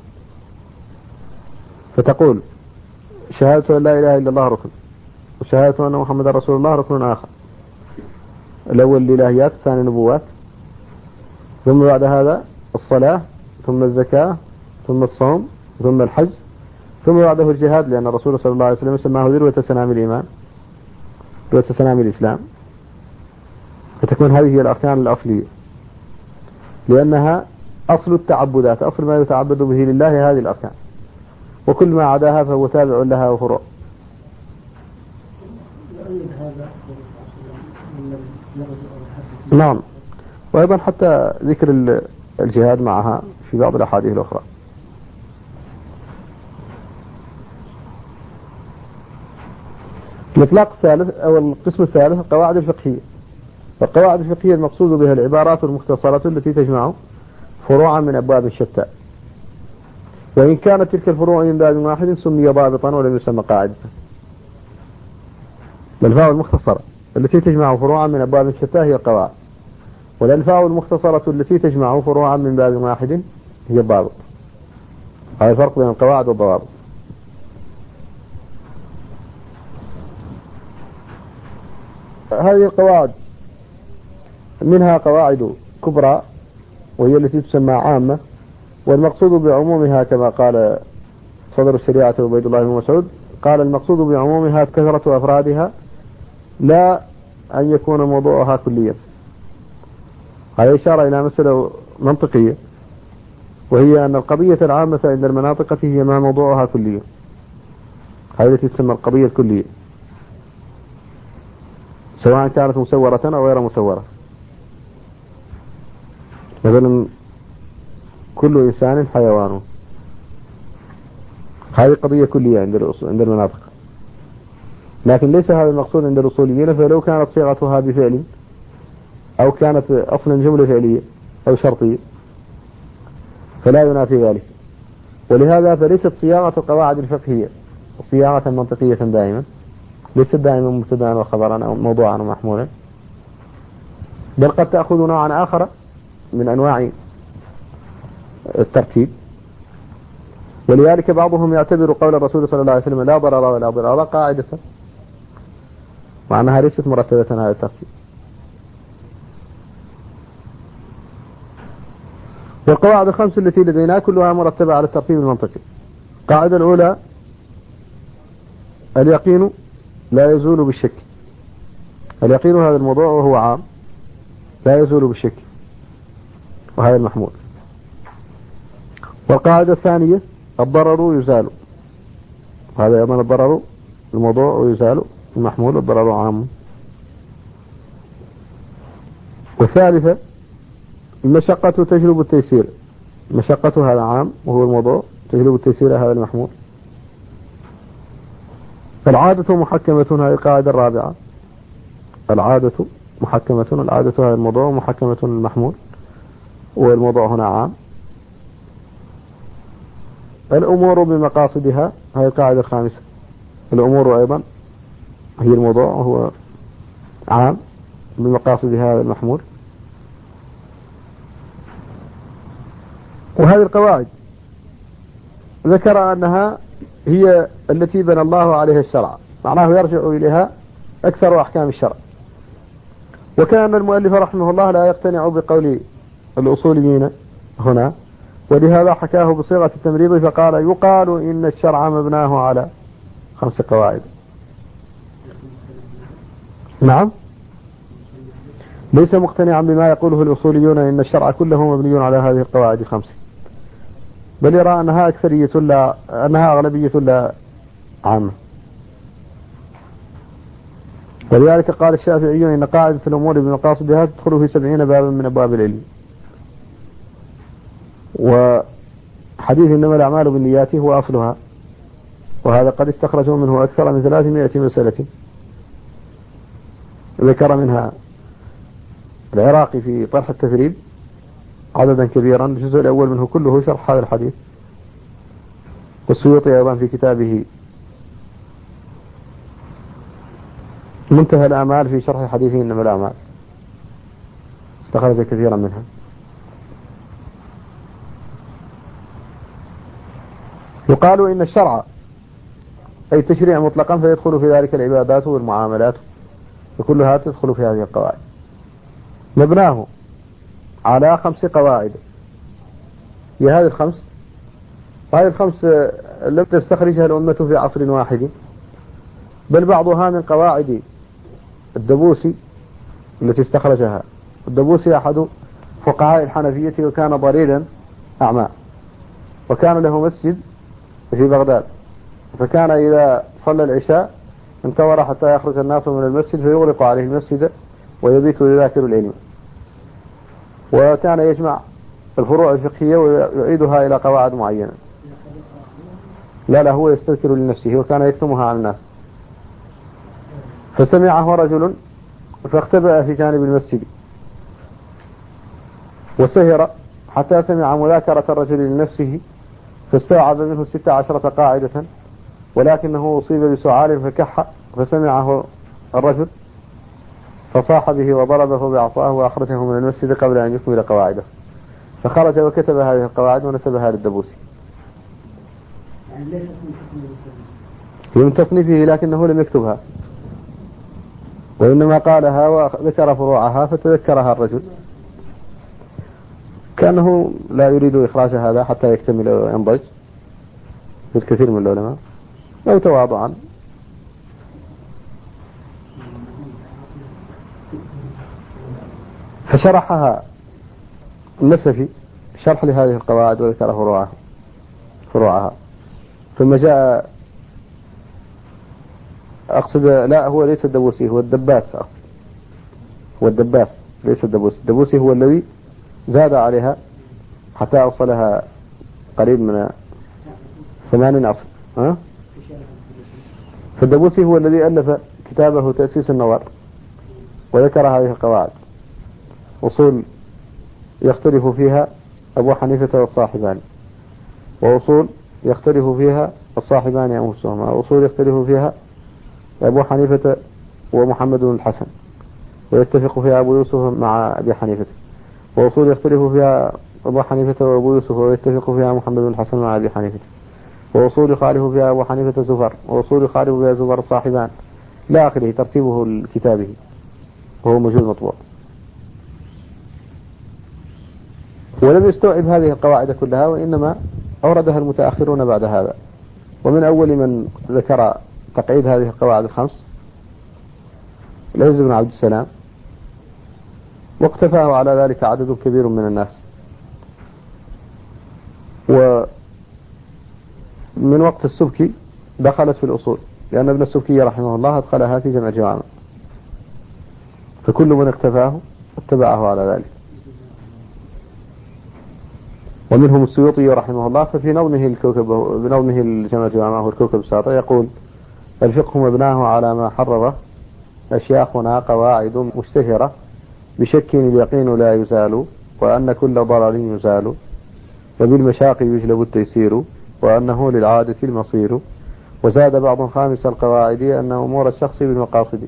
S1: فتقول: شهادة أن لا إله إلا الله ركن، وشهادة أن محمد رسول الله ركن آخر. الأول الإلهيات، الثاني نبوات، ثم بعد هذا الصلاة، ثم الزكاة، ثم الصوم، ثم الحج، ثم بعده الجهاد، لأن الرسول صلى الله عليه وسلم سماه ذروة سنام الإيمان، ذروة سنام الإسلام. فتكون هذه هي الأركان الأصلية، لأنها أصل التعبدات، أصل ما يتعبد به لله هذه الأركان، وكل ما عداها فهو تابع لها وفروع. نعم، وأيضا حتى ذكر الجهاد معها في بعض الأحاديث الأخرى. الإطلاق الثالث أو القسم الثالث القواعد الفقهية. والقواعد الفقهية المقصود بها العبارات المختصرة التي تجمع فروعا من أبواب شتى، وإن كانت تلك الفروع من باب واحد سمي ضابطا ولم يسمى قاعدة. الألفاظ المختصرة التي تجمع فروعا من أبواب شتى هي القواعد، والألفاظ المختصرة التي تجمع فروعا من باب واحد هي الضابط. هذا الفرق بين القواعد والضوابط. هذه القواعد منها قواعد كبرى وهي التي تسمى عامة، والمقصود بعمومها كما قال صدر الشريعة عبيد الله بن مسعود قال المقصود بعمومها كثرة أفرادها لا أن يكون موضوعها كليا. هذا إشارة إلى مسألة منطقية، وهي أن القضية العامة عند المناطق هي ما موضوعها كليا، هذه التي تسمى القضية الكلية سواء كانت مسورة أو غير مسورة. مثلا كل إنسان حيوان، هذه قضية كلية عند المناطق، لكن ليس هذا المقصود عند الأصوليين. فلو كانت صيغتها بفعل أو كانت أصلا جملة فعلية أو شرطية فلا ينافي ذلك. ولهذا فليست صياغة القواعد الفقهية صياغة منطقية دائما، ليست دائما مبتدأ وخبرا أو موضوعا ومحمولا، بل قد تأخذ نوعا آخر من أنواع الترتيب. ولذلك بعضهم يعتبر قول الرسول صلى الله عليه وسلم لا ضرر ولا ضرار قاعدة، مع أنها ليست مرتبة على الترتيب. والقواعد الخمس التي لدينا كلها مرتبة على الترتيب المنطقي. القاعدة الأولى اليقين لا يزول بالشك. اليقين هذا الموضوع وهو عام لا يزول بالشك، وهذا المحمول. والقاعدة الثانية الضرر يزال، هذا أيضا الضرر الموضوع ويزال المحمول، الضرر عام. والثالثة المشقة تجلب التيسير، مشقة هذا عام وهو الموضوع، تجلب التيسير هذا المحمول. العادة محكمة، هذه القاعدة الرابعة، العادة محكمة، العادة هذا الموضوع ومحكمة المحمول، والموضوع هنا عام. الأمور بمقاصدها، هذه القاعدة الخامسة، الأمور أيضا هي الموضوع وهو عام، بمقاصدها هذا المحمول. وهذه القواعد ذكر أنها هي التي بنى الله عليها الشرع، معناه يرجع إليها أكثر أحكام الشرع. وكان المؤلف رحمه الله لا يقتنع بقول الأصوليين هنا، ولهذا حكاه بصيغة التمريض فقال يقال إن الشرع مبناه على 5 قواعد. نعم، ليس مقتنعا بما يقوله الأصوليون إن الشرع كله مبني على هذه القواعد 5، بل يرى أنها أكثرية لا أنها أغلبية لا عامة. ولذلك قال الشافعي إن قاعدة الأمور بمقاصدها تدخل في 70 بابا من أبواب العلم. وحديث إنما الأعمال بالنيات هو أصلها، وهذا قد استخرجوا منه أكثر من 300 مسألة، ذكر منها العراقي في طرح التثريب عددا كبيرا، الجزء الأول منه كله شرح هذا الحديث، والسيوطي أيضا في كتابه منتهى الأعمال في شرح حديث إنما الأعمال استخرج كثيرا منها. يقال إن الشرع أي تشريع مطلقا فيدخل في ذلك العبادات والمعاملات، وكلها تدخل في هذه القواعد. مبناه على 5 قواعد، هي هذه الخمس، هذه الخمس لم تستخرجها الأمة في عصر واحد، بل بعضها من قواعد الدبوسي التي استخرجها. الدبوسي أحد فقهاء الحنفية، وكان ضريرا أعمى، وكان له مسجد في بغداد، فكان إذا صلى العشاء انتظر حتى يخرج الناس من المسجد فيغلق عليه المسجد ويبيت يذاكر العلم، وكان يجمع الفروع الفقهية ويعيدها إلى قواعد معينة. لا هو يستذكر لنفسه، وكان يكتمها عن الناس. فسمعه رجل فاختبأ في جانب المسجد وسهر حتى سمع مذاكرة الرجل لنفسه، فاستوعب منه 16 قاعدة، ولكنه أصيب بسعال فكح، فسمعه الرجل فصاح به وضربه بعصاه وأخرجه من المسجد قبل أن يكمل قواعده. فخرج وكتب هذه القواعد ونسبها للدبوسي. هي من تصنيفه لكنه لم يكتبها، وإنما قالها وذكر فروعها فتذكرها الرجل، كأنه لا يريد إخراج هذا حتى يكتمل وينضج مثل كثير من العلماء، أو تواضعا. فشرحها النسفي شرح لهذه القواعد وذكر فروعها. ثم جاء أقصد لا هو ليس الدبوسي، هو الدباس، أقصد هو الدباس ليس الدبوسي. الدبوسي هو الذي زاد عليها حتى أوصلها قريب من 80 أصل. فالدبوسي هو الذي ألف كتابه تأسيس النظر وذكر هذه القواعد، أصول يختلف فيها أبو حنيفة والصاحبان، وأصول يختلف فيها الصاحبان أنفسهما، وأصول يختلف فيها أبو حنيفة ومحمد بن الحسن ويتفق فيها أبو يوسف مع أبي حنيفة، وأصول يختلف فيها أبو حنيفة وأبو يوسف ويتفق فيها محمد بن الحسن مع أبي حنيفة، وأصول يخالف فيها أبو حنيفة زفر، وأصول يخالف فيها زفر الصاحبان، لا آخره ترتيبه لكتابه وهو موجود مطبوع. ولم يستوعب هذه القواعد كلها، وإنما أوردها المتأخرون بعد هذا. ومن أول من ذكر تقعيد هذه القواعد الخمس العز بن عبد السلام، واقتفاه على ذلك عدد كبير من الناس. ومن وقت السبكي دخلت في الأصول، لأن ابن السبكي رحمه الله أدخلها في جمع جوامع، فكل من اقتفاه اتبعه على ذلك. ومنهم السيوطي رحمه الله، ففي نظمه بنظمه الجمع جوامع والكوكب الساطع يقول: الفقه مبناه على ما حرره أشياخنا قواعد مشتهرة، بشك اليقين لا يزال، وأن كل ضرر يزال، وبالمشاق يجلب التيسير، وأنه للعادة المصير. وزاد بعض خامس القواعد أن أمور الشخص بالمقاصد.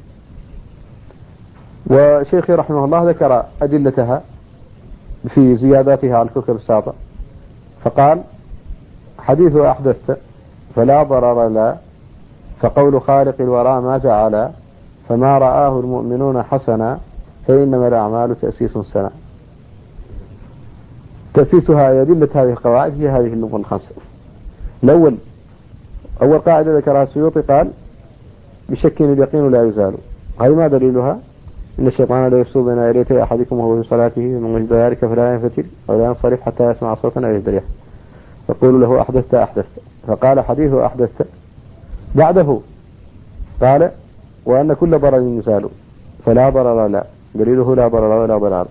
S1: وشيخي رحمه الله ذكر أدلتها في زياداتها على الكوكب الساطع، فقال: حديث أحدثت فلا ضرر لا، فقول خالق الورى ما جعل، فما رآه المؤمنون حسنا، فإنما الأعمال تأسيس سنة. تأسيسها أدلة هذه القواعد هي هذه النقط الخمسة. أول قاعدة ذكرها السيوطي قال: بشك اليقين لا يزال. هذه ما دليلها؟ إن الشيطان لا يفسو بين يدي أحدكم وهو في صلاته، من وجد ذلك فلا ينفتل ولا ينصرف حتى يسمع صوتا أو يهدى ريحا، يقول له: أحدثت. فقال: حديث أحدثت. بعده قال: وأن كل ضرر يزال، فلا ضرر لا، دليله لا ضرر ولا ضرر.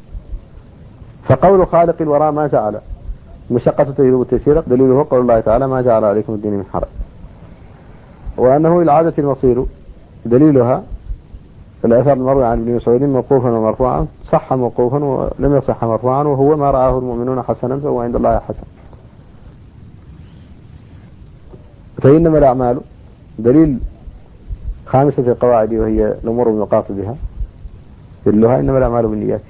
S1: فقول خالق الورى ما جعل، مشقة تجلب التيسير، دليله قول الله تعالى: ما جعل عليكم الدين من حرج. وأنه العادة المصير، دليلها الأثر المروي عن ابن مسعود موقوفا ومرفوعا، صح موقوفا ولم يصح مرفوعا، وهو ما رآه المؤمنون حسنا فهو عند الله حسن. فإنما الأعمال، دليل خامسة القواعد وهي الأمور بمقاصدها، دليلها إنما الأعمال بالنيات.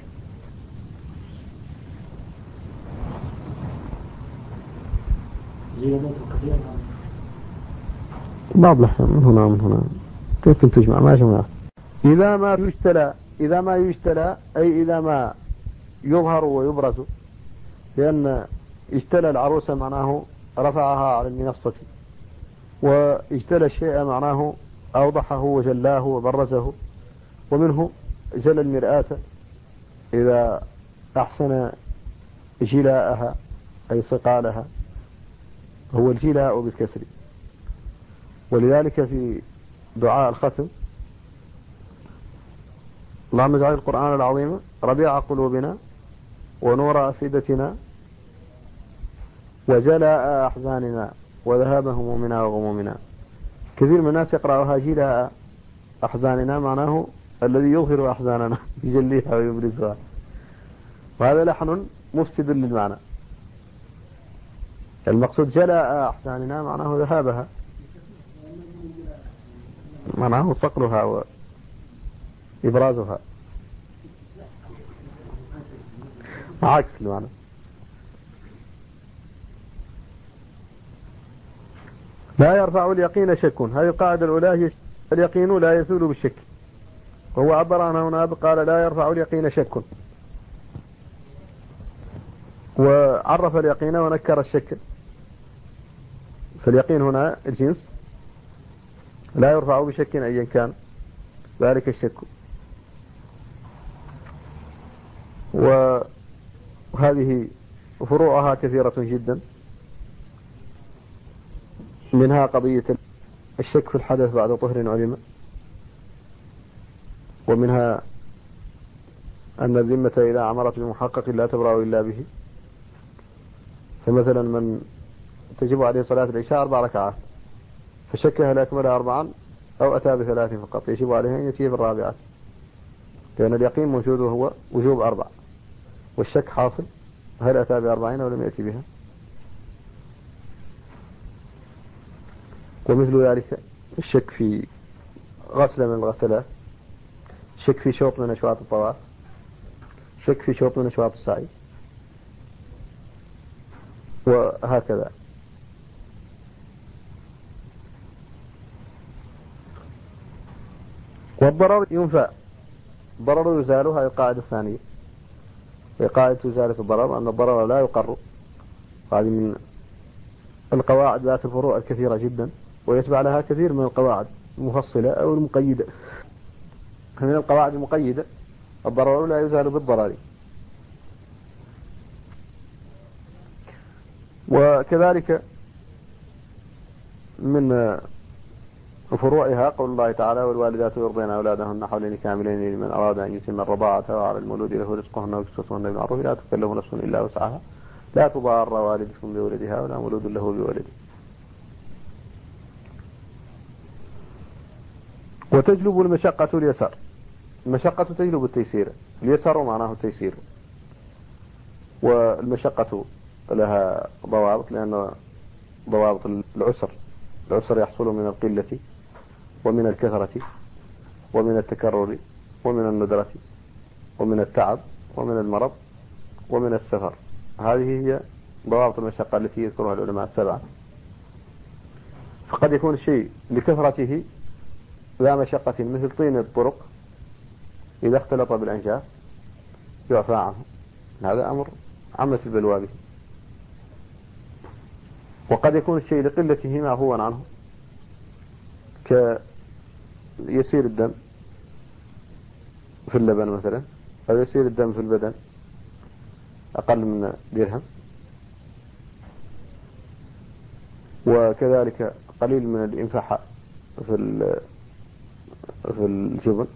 S1: بعض الأحيان من هنا ومن هنا ممكن تجمع، ما جمع. إذا ما يجتلى أي إذا ما يظهر ويبرز، لأن اجتلى العروس معناه رفعها على المنصة، واجتلى الشيء معناه أوضحه وجلاه وبرزه. ومنه جل المرآة إذا أحسن جلاءها أي صقالها، هو الجلاء بالكسر. ولذلك في دعاء الختم: اللهم اجعل القرآن العظيم ربيع قلوبنا ونور أفئدتنا وجلاء أحزاننا وذهاب همومنا وغمومنا. كثير من الناس يقرأها جلاء أحزاننا، معناه الذي يظهر أحزاننا يجليها ويبرزها، وهذا لحن مفسد للمعنى. المقصود جلاء أحزاننا معناه ذهابها، معناه صقلها وإبرازها. عكس المعنى. لا يرفع اليقين شك. هذه القاعدة الأولى هي اليقين لا يزول بالشك، وهو عبر عنها هنا قال لا يرفع اليقين شك، وعرف اليقين ونكر الشك. فاليقين هنا الجنس لا يرفع بشك أيا كان ذلك الشك. وهذه فروعها كثيرة جدا، منها قضية الشك في الحدث بعد طهر علم، ومنها أن الذمة إذا عمرت بمحقق لا تبرأ إلا به. فمثلا من تجب عليه صلاة العشاء 4 ركعات فشك هل أكملها 4 أو أتى ب3 فقط، يجب عليه أن يأتي ب4، لأن اليقين موجود وهو وجوب 4، والشك حاصل هل أتى ب40 أو لم يأتي بها. ومثل ذلك الشك في غسل من الغسلات، شك في شوط من أشواط الطواف، شك في شوط من أشواط السعي، وهكذا. والضرر ينفى، الضرر يزال، هذه القاعدة الثانية، هي قاعدة إزالة الضرر، أن الضرر لا يقر. هذه من القواعد ذات الفروع الكثيرة جدا، ويتبع لها كثير من القواعد المفصلة أو المقيدة. من القواعد المقيدة الضرر لا يزال بالضرر. وكذلك من فروعها قول الله تعالى والوالدات يرضين أولادهن حولين كاملين لمن أراد أن يتم الرضاعة، وعلى المولود له رزقهن وكسوتهن بالمعروف لا تكلف نفس إلا وسعها لا تضار والدة بولدها ولا مولود له بولده. وتجلب المشقة اليسار، المشقة تجلب التيسير، اليسار معناه التيسير. والمشقة لها ضوابط، لأن ضوابط العسر يحصل من القلة ومن الكثرة ومن التكرر ومن الندرة ومن التعب ومن المرض ومن السفر. هذه هي ضوابط المشقة التي يذكرها العلماء 7. فقد يكون الشيء لكثرته لا مشقة، مثل طين الطرق إذا اختلط بالأنجاف يعفى عنه، هذا أمر عمت البلوى به. وقد يكون الشيء لقلته معفوا عنه، كيسير الدم في اللبن مثلا، أو يسير الدم في البدن أقل من درهم، وكذلك قليل من الإنفاح في الجبن.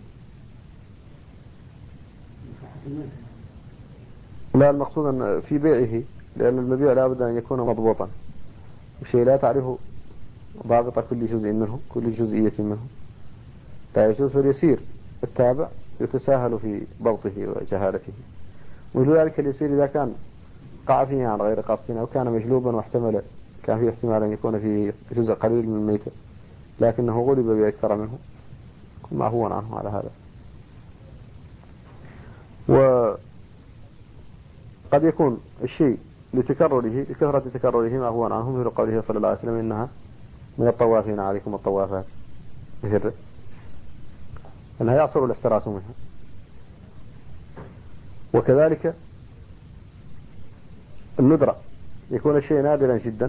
S1: لا، المقصود أن في بيعه، لأن المبيع لا بد أن يكون مضبوطا، الشيء لا تعرف ضابط كل جزء منه، كل جزئية منه لا يجوز. فاليسير التابع يتساهل في ضبطه وجهالته. ولذلك اليسير إذا كان قع فيه عن غير قصد أو كان مجلوبا واحتمل، كان فيه احتمال أن يكون فيه جزء قليل من الميتة لكنه غلب بأكثر منه، كن معفوا عنه على هذا. وقد يكون الشيء لكثرة تكرره معفوا عنه، مثل قوله صلى الله عليه وسلم إنها من الطوافين عليكم الطوافات، مثل أنها يعصر الاحتراس منها. وكذلك الندرة، يكون الشيء نادرا جدا،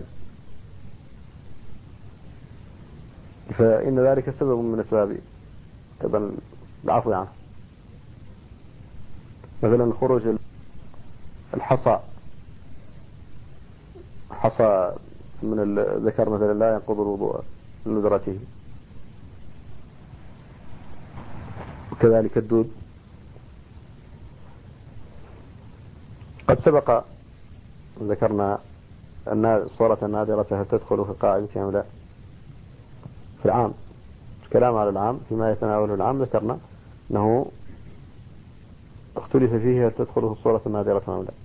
S1: فإن ذلك سبب من أسباب أيضا العفو عنه. مثلا خروج الحصى من الذكر مثلا لا ينقض الوضوء لندرته. وكذلك الدود. قد سبق ذكرنا أن الصورة النادرة هل تدخل في القاعدة أم لا. في العام، الكلام على العام فيما يتناوله العام ذكرنا أنه اختلف فيه هل تدخل في الصورة النادرة أم لا.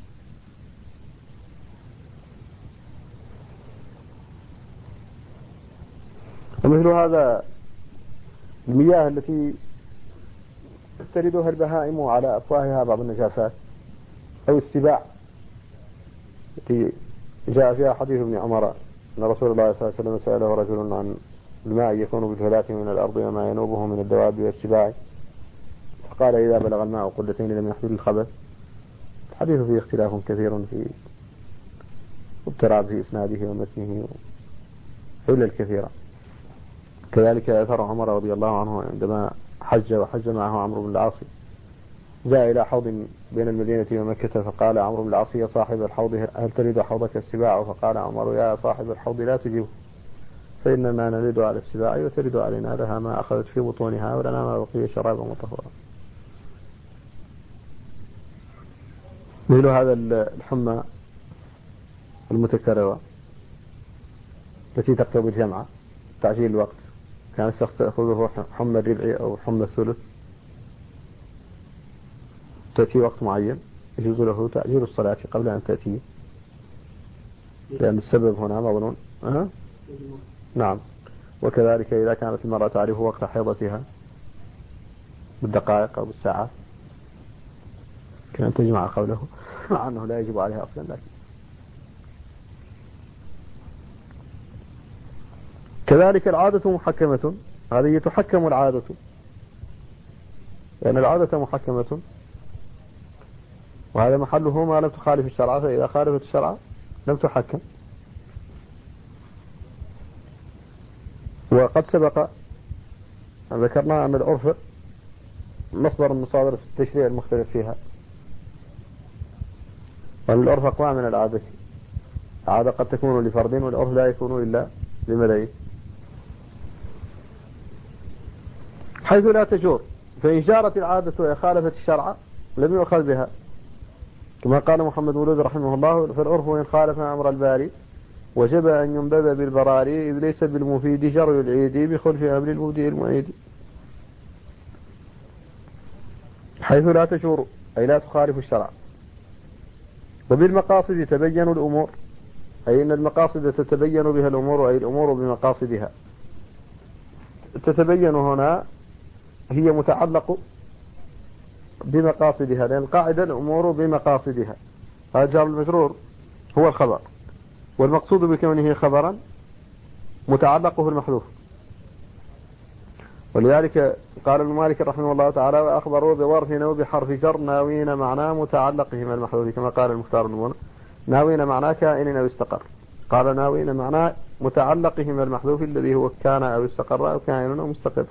S1: ومثل هذا المياه التي تستردها البهائم على أفواهها بعض النجاسات، أو السباع التي جاء فيها حديث ابن عمر أن رسول الله صلى الله عليه وسلم سأله رجل عن الماء يكون بالفلاة من الأرض وما ينوبه من الدواب والسباع، فقال إذا بلغ الماء قلتين لم يحمل الخبث. الحديث فيه اختلاف كثير في اضطراب في إسناده ومتنه حول الكثيرة. كذلك أثر عمر رضي الله عنه عندما حج وحج معه عمرو بن العاص، جاء إلى حوض بين المدينة ومكة فقال عمرو بن العاص يا صاحب الحوض هل تريد حوضك السباع؟ فقال عمر يا صاحب الحوض لا تجيبه، فإننا نريد على السباع وتريد علينا، لها ما أخذت في بطونها ولنا ما بقي شرابا مطهورا. مثل هذا الحمى المتكررة التي تقتضي الجمع تعجيل الوقت، كان الشخص تأخذه حمى الربع أو حمى الثلث، تأتي وقت معين يجوز له تأجيل الصلاة قبل أن تأتي، لأن السبب هنا مظنون. نعم. وكذلك إذا كانت المرأة تعرف وقت حيضتها بالدقائق أو بالساعات كانت تجمع قوله، مع أنه لا يجب عليها أصلا. لكن كذلك العادة محكمة، هذه تحكم العادة، لأن العادة محكمة وهذا محله ما لم تخالف الشرع، فإذا خالفت الشرع لم تحكم. وقد سبق أن ذكرنا أن العرف مصدر من مصادر التشريع المختلف فيها، وأن العرف أقوى من العادة. العادة قد تكون لفرد والعرف لا يكون إلا لملايين، حيث لا تجور، فإن جارت العادة وخالفت الشرع لم يؤخذ بها، كما قال محمد مولود رحمه الله فالعرف إن خالف أمر الباري وجب أن ينبذ بالبراري إذ ليس بالمفيد جري العيد بخلف أمر المبدئ المعيد. حيث لا تجور أي لا تخالف الشرع. وبالمقاصد تبين الأمور، أي إن المقاصد تتبين بها الأمور، أي الأمور بمقاصدها. تتبين هنا هي متعلق بمقاصدها، لأن القاعدة الأمور بمقاصدها، هذا جار المجرور هو الخبر، والمقصود بكونه خبرا متعلقه المحذوف. ولذلك قال ابن مالك رحمه الله تعالى وأخبروا بظرف أو بحرف جر ناوين معناه متعلقهما المحذوف، كما قال المختار المنى ناوين معناه كائن أو استقر، قال ناوين معناه متعلقهما المحذوف الذي هو كان أو استقر أو كائن أو مستقر.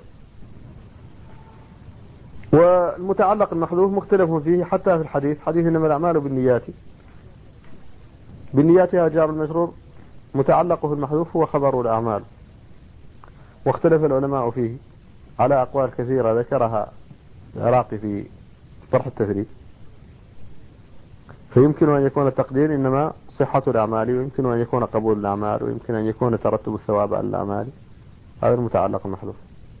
S1: والمتعلق المحذوف مختلف فيه حتى في الحديث، حديث إنما الأعمال بالنيات، بالنياتها جار المجرور متعلقه المحذوف هو خبر الأعمال. واختلف العلماء فيه على أقوال كثيرة ذكرها العراقي في طرح التثريب، فيمكن أن يكون التقدير إنما صحة الأعمال، ويمكن أن يكون قبول الأعمال، ويمكن أن يكون ترتب الثواب على الأعمال، هذا المتعلق المحذوف.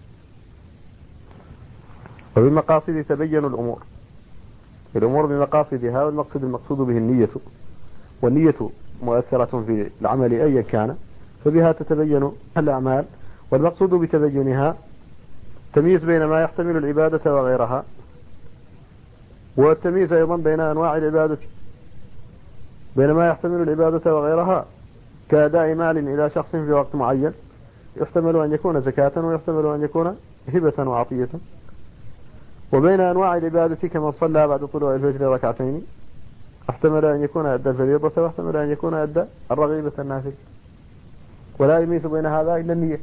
S1: وبالمقاصد تبين الأمور، الأمور بمقاصدها، والمقصد المقصود به النية، والنية مؤثرة في العمل أيا كان، فبها تتبين الأعمال، والمقصود بتبينها تمييز بين ما يحتمل العبادة وغيرها، والتمييز أيضا بين أنواع العبادة، بين ما يحتمل العبادة وغيرها كأداء مال إلى شخص في وقت معين يحتمل أن يكون زكاة ويحتمل أن يكون هبة وعطية، وبين أنواع العبادة كما صلى بعد طلوع الفجر ركعتين احتمل أن يكون أدى الفريضة واحتمل أن يكون أدى الرغيبة النافلة، ولا يميز بين هذا إلا النية.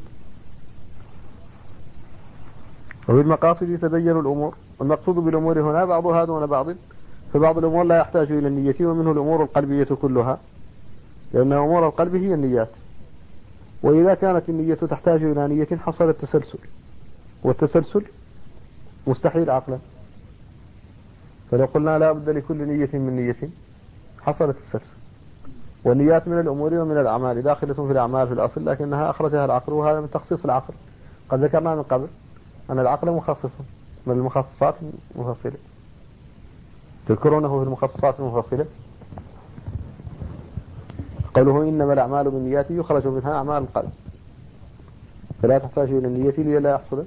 S1: وبالمقاصد تبين الأمور، والمقصود بالأمور هنا بعضها دون بعض، فبعض الأمور لا يحتاج إلى النية، ومنه الأمور القلبية كلها، لأن أمور القلب هي النيات، وإذا كانت النية تحتاج إلى نية حصل التسلسل، والتسلسل مستحيل عقلا، فلو قلنا لا بد لكل نية من نية حصلت التسلسل. والنيات من الأمور ومن الأعمال داخلة في الأعمال في الأصل، لكنها أخرجها العقل، وهذا من تخصيص العقل. قد ذكرنا من قبل أن العقل مخصص من المخصصات المفصلة، تذكرونه في المخصصات المفصلة قوله إنما الأعمال بالنيات يخرج منها أعمال القلب، فلا تحتاج إلى النية لئلا يحصل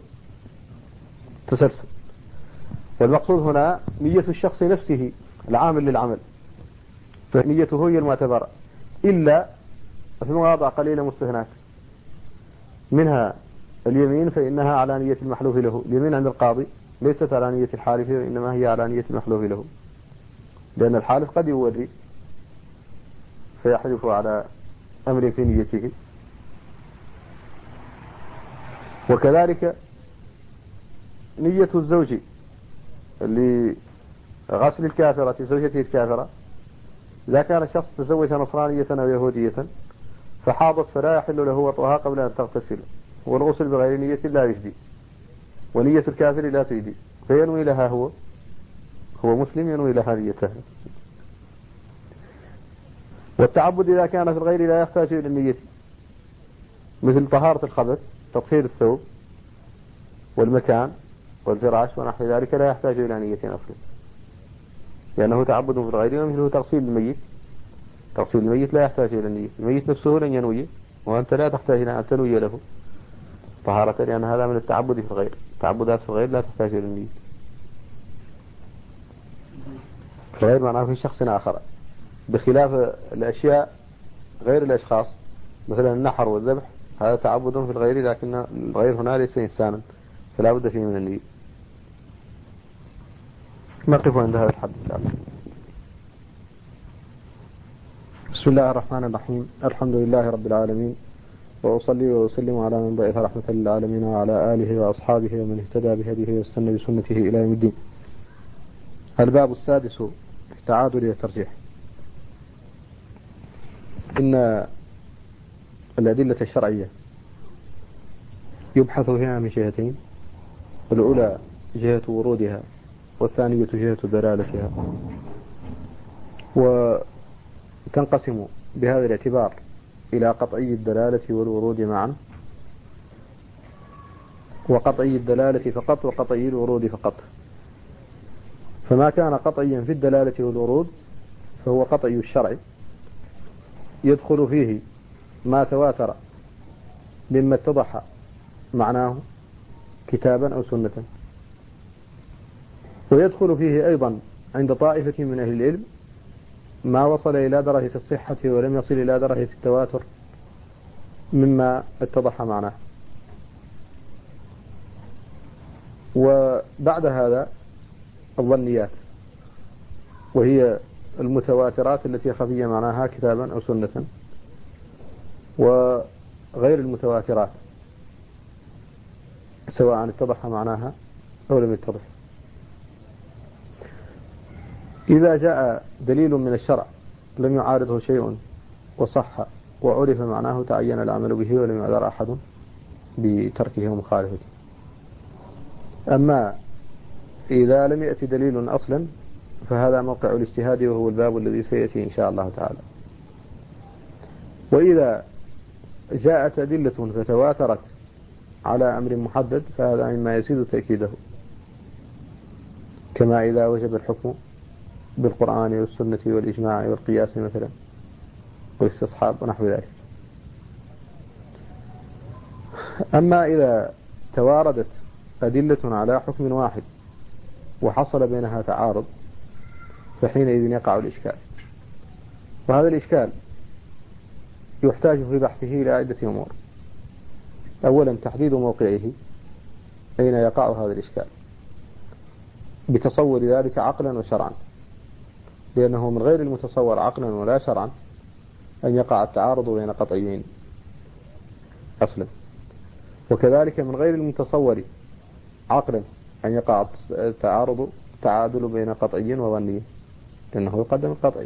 S1: تسلسل. والمقصود هنا نية الشخص نفسه العامل للعمل، فنيته هي المعتبرة، إلا في مواضع قليلة مستثنات، منها اليمين فإنها على نية المحلوف له. اليمين عند القاضي ليست على نية الحالف، وإنما هي على نية المحلوف له، لأن الحالف قد يوري فيحلف على أمر في نيته. وكذلك نية الزوج لغسل الكافرة زوجته الكافرة، إذا كان الشخص تزوج نصرانية أو يهودية فحاضت فلا يحل له وطئها قبل أن تغتسل، والغسل بغير نية لا يجدي، ونية الكافر لا تجدي، فينوي لها هو مسلم ينوي لها نيته. والتعبد إذا كان في الغير لا يحتاج إلى النية، مثل طهارة الخبث، تطهير الثوب والمكان والفراش ونحو ذلك، لا يحتاج إلى نية أصلا، لأنه تعبد في الغير. ومثله تغسيل الميت، تغسيل الميت لا يحتاج إلى النية، الميت نفسه لن ينوي، وأنت لا تحتاج إلى أن تنوي له طهارة، لأن هذا من التعبد في الغير. التعبدات في الغير لا تحتاج إلى النية. في الغير معناه في شخص آخر، بخلاف الأشياء غير الأشخاص، مثلا النحر والذبح، هذا تعبد في الغير، لكن الغير هنا ليس إنسانا، فلا بد فيه من النية. نقف عند هذا الحد إن شاء الله. بسم الله الرحمن الرحيم، الحمد لله رب العالمين، وأصلي وأسلم على من بعث رحمة للعالمين، وعلى آله وأصحابه ومن اهتدى بهديه واستنى بسنته إلى يوم الدين. الباب السادس في التعادل والترجيح. إن الأدلة الشرعية يبحث فيها من جهتين، الأولى جهة ورودها، والثانية جهة دلالتها، وتنقسم بهذا الاعتبار إلى قطعي الدلالة والورود معا، وقطعي الدلالة فقط، وقطعي الورود فقط. فما كان قطعيا في الدلالة والورود فهو قطعي الشرع، يدخل فيه ما تواتر مما اتضح معناه كتابا أو سنة، ويدخل فيه أيضا عند طائفة من أهل العلم ما وصل إلى درجة الصحة ولم يصل إلى درجة التواتر مما اتضح معناه. وبعد هذا الظنيات، وهي المتواترات التي خفي معناها كتابا أو سنة، وغير المتواترات سواء اتضح معناها أو لم يتضح. إذا جاء دليل من الشرع لم يعارضه شيء وصح وعرف معناه تعين العمل به ولم يعذر أحد بتركه ومخالفته. أما إذا لم يأتي دليل أصلا فهذا موقع الاجتهاد، وهو الباب الذي سيأتي إن شاء الله تعالى. وإذا جاءت أدلة فتواترت على أمر محدد فهذا مما يزيد تأكيده، كما إذا وجب الحكم بالقرآن والسنة والإجماع والقياس مثلا والاستصحاب ونحو ذلك. أما إذا تواردت أدلة على حكم واحد وحصل بينها تعارض فحينئذ يقع الإشكال، وهذا الإشكال يحتاج في بحثه إلى عدة أمور. أولا تحديد موقعه، أين يقع هذا الإشكال، بتصور ذلك عقلا وشرعا، لأنه من غير المتصور عقلا ولا شرعا أن يقع التعارض بين قطعيين أصلا، وكذلك من غير المتصور عقلا أن يقع تعادل بين قطعي وظني، لأنه يقدم القطعي،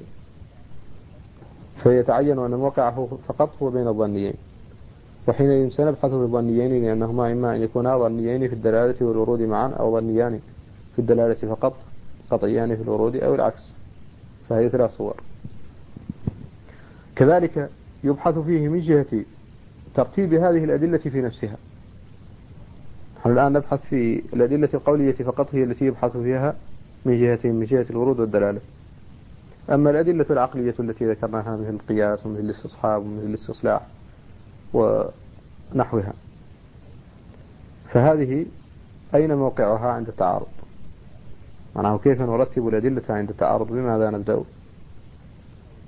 S1: فيتعين أن موقعه فقط هو بين الظنيين. وحينئذ سنبحث في الظنيين، لأنهما إما أن يكونا ظنيين في الدلالة والورود معا، أو ظنيان في الدلالة فقط قطعيان في الورود، أو العكس، فهي ثلاث صور. كذلك يبحث فيه من جهة ترتيب هذه الأدلة في نفسها. نحن الآن نبحث في الأدلة القولية فقط، هي التي يبحث فيها من جهتين، من جهة الورود والدلالة. أما الأدلة العقلية التي ذكرناها مثل القياس ومثل الاستصحاب ومثل الاستصلاح ونحوها، فهذه أين موقعها عند التعارض؟ معناه كيف نرتب الأدلة عند التعارض؟ بماذا نبدأ؟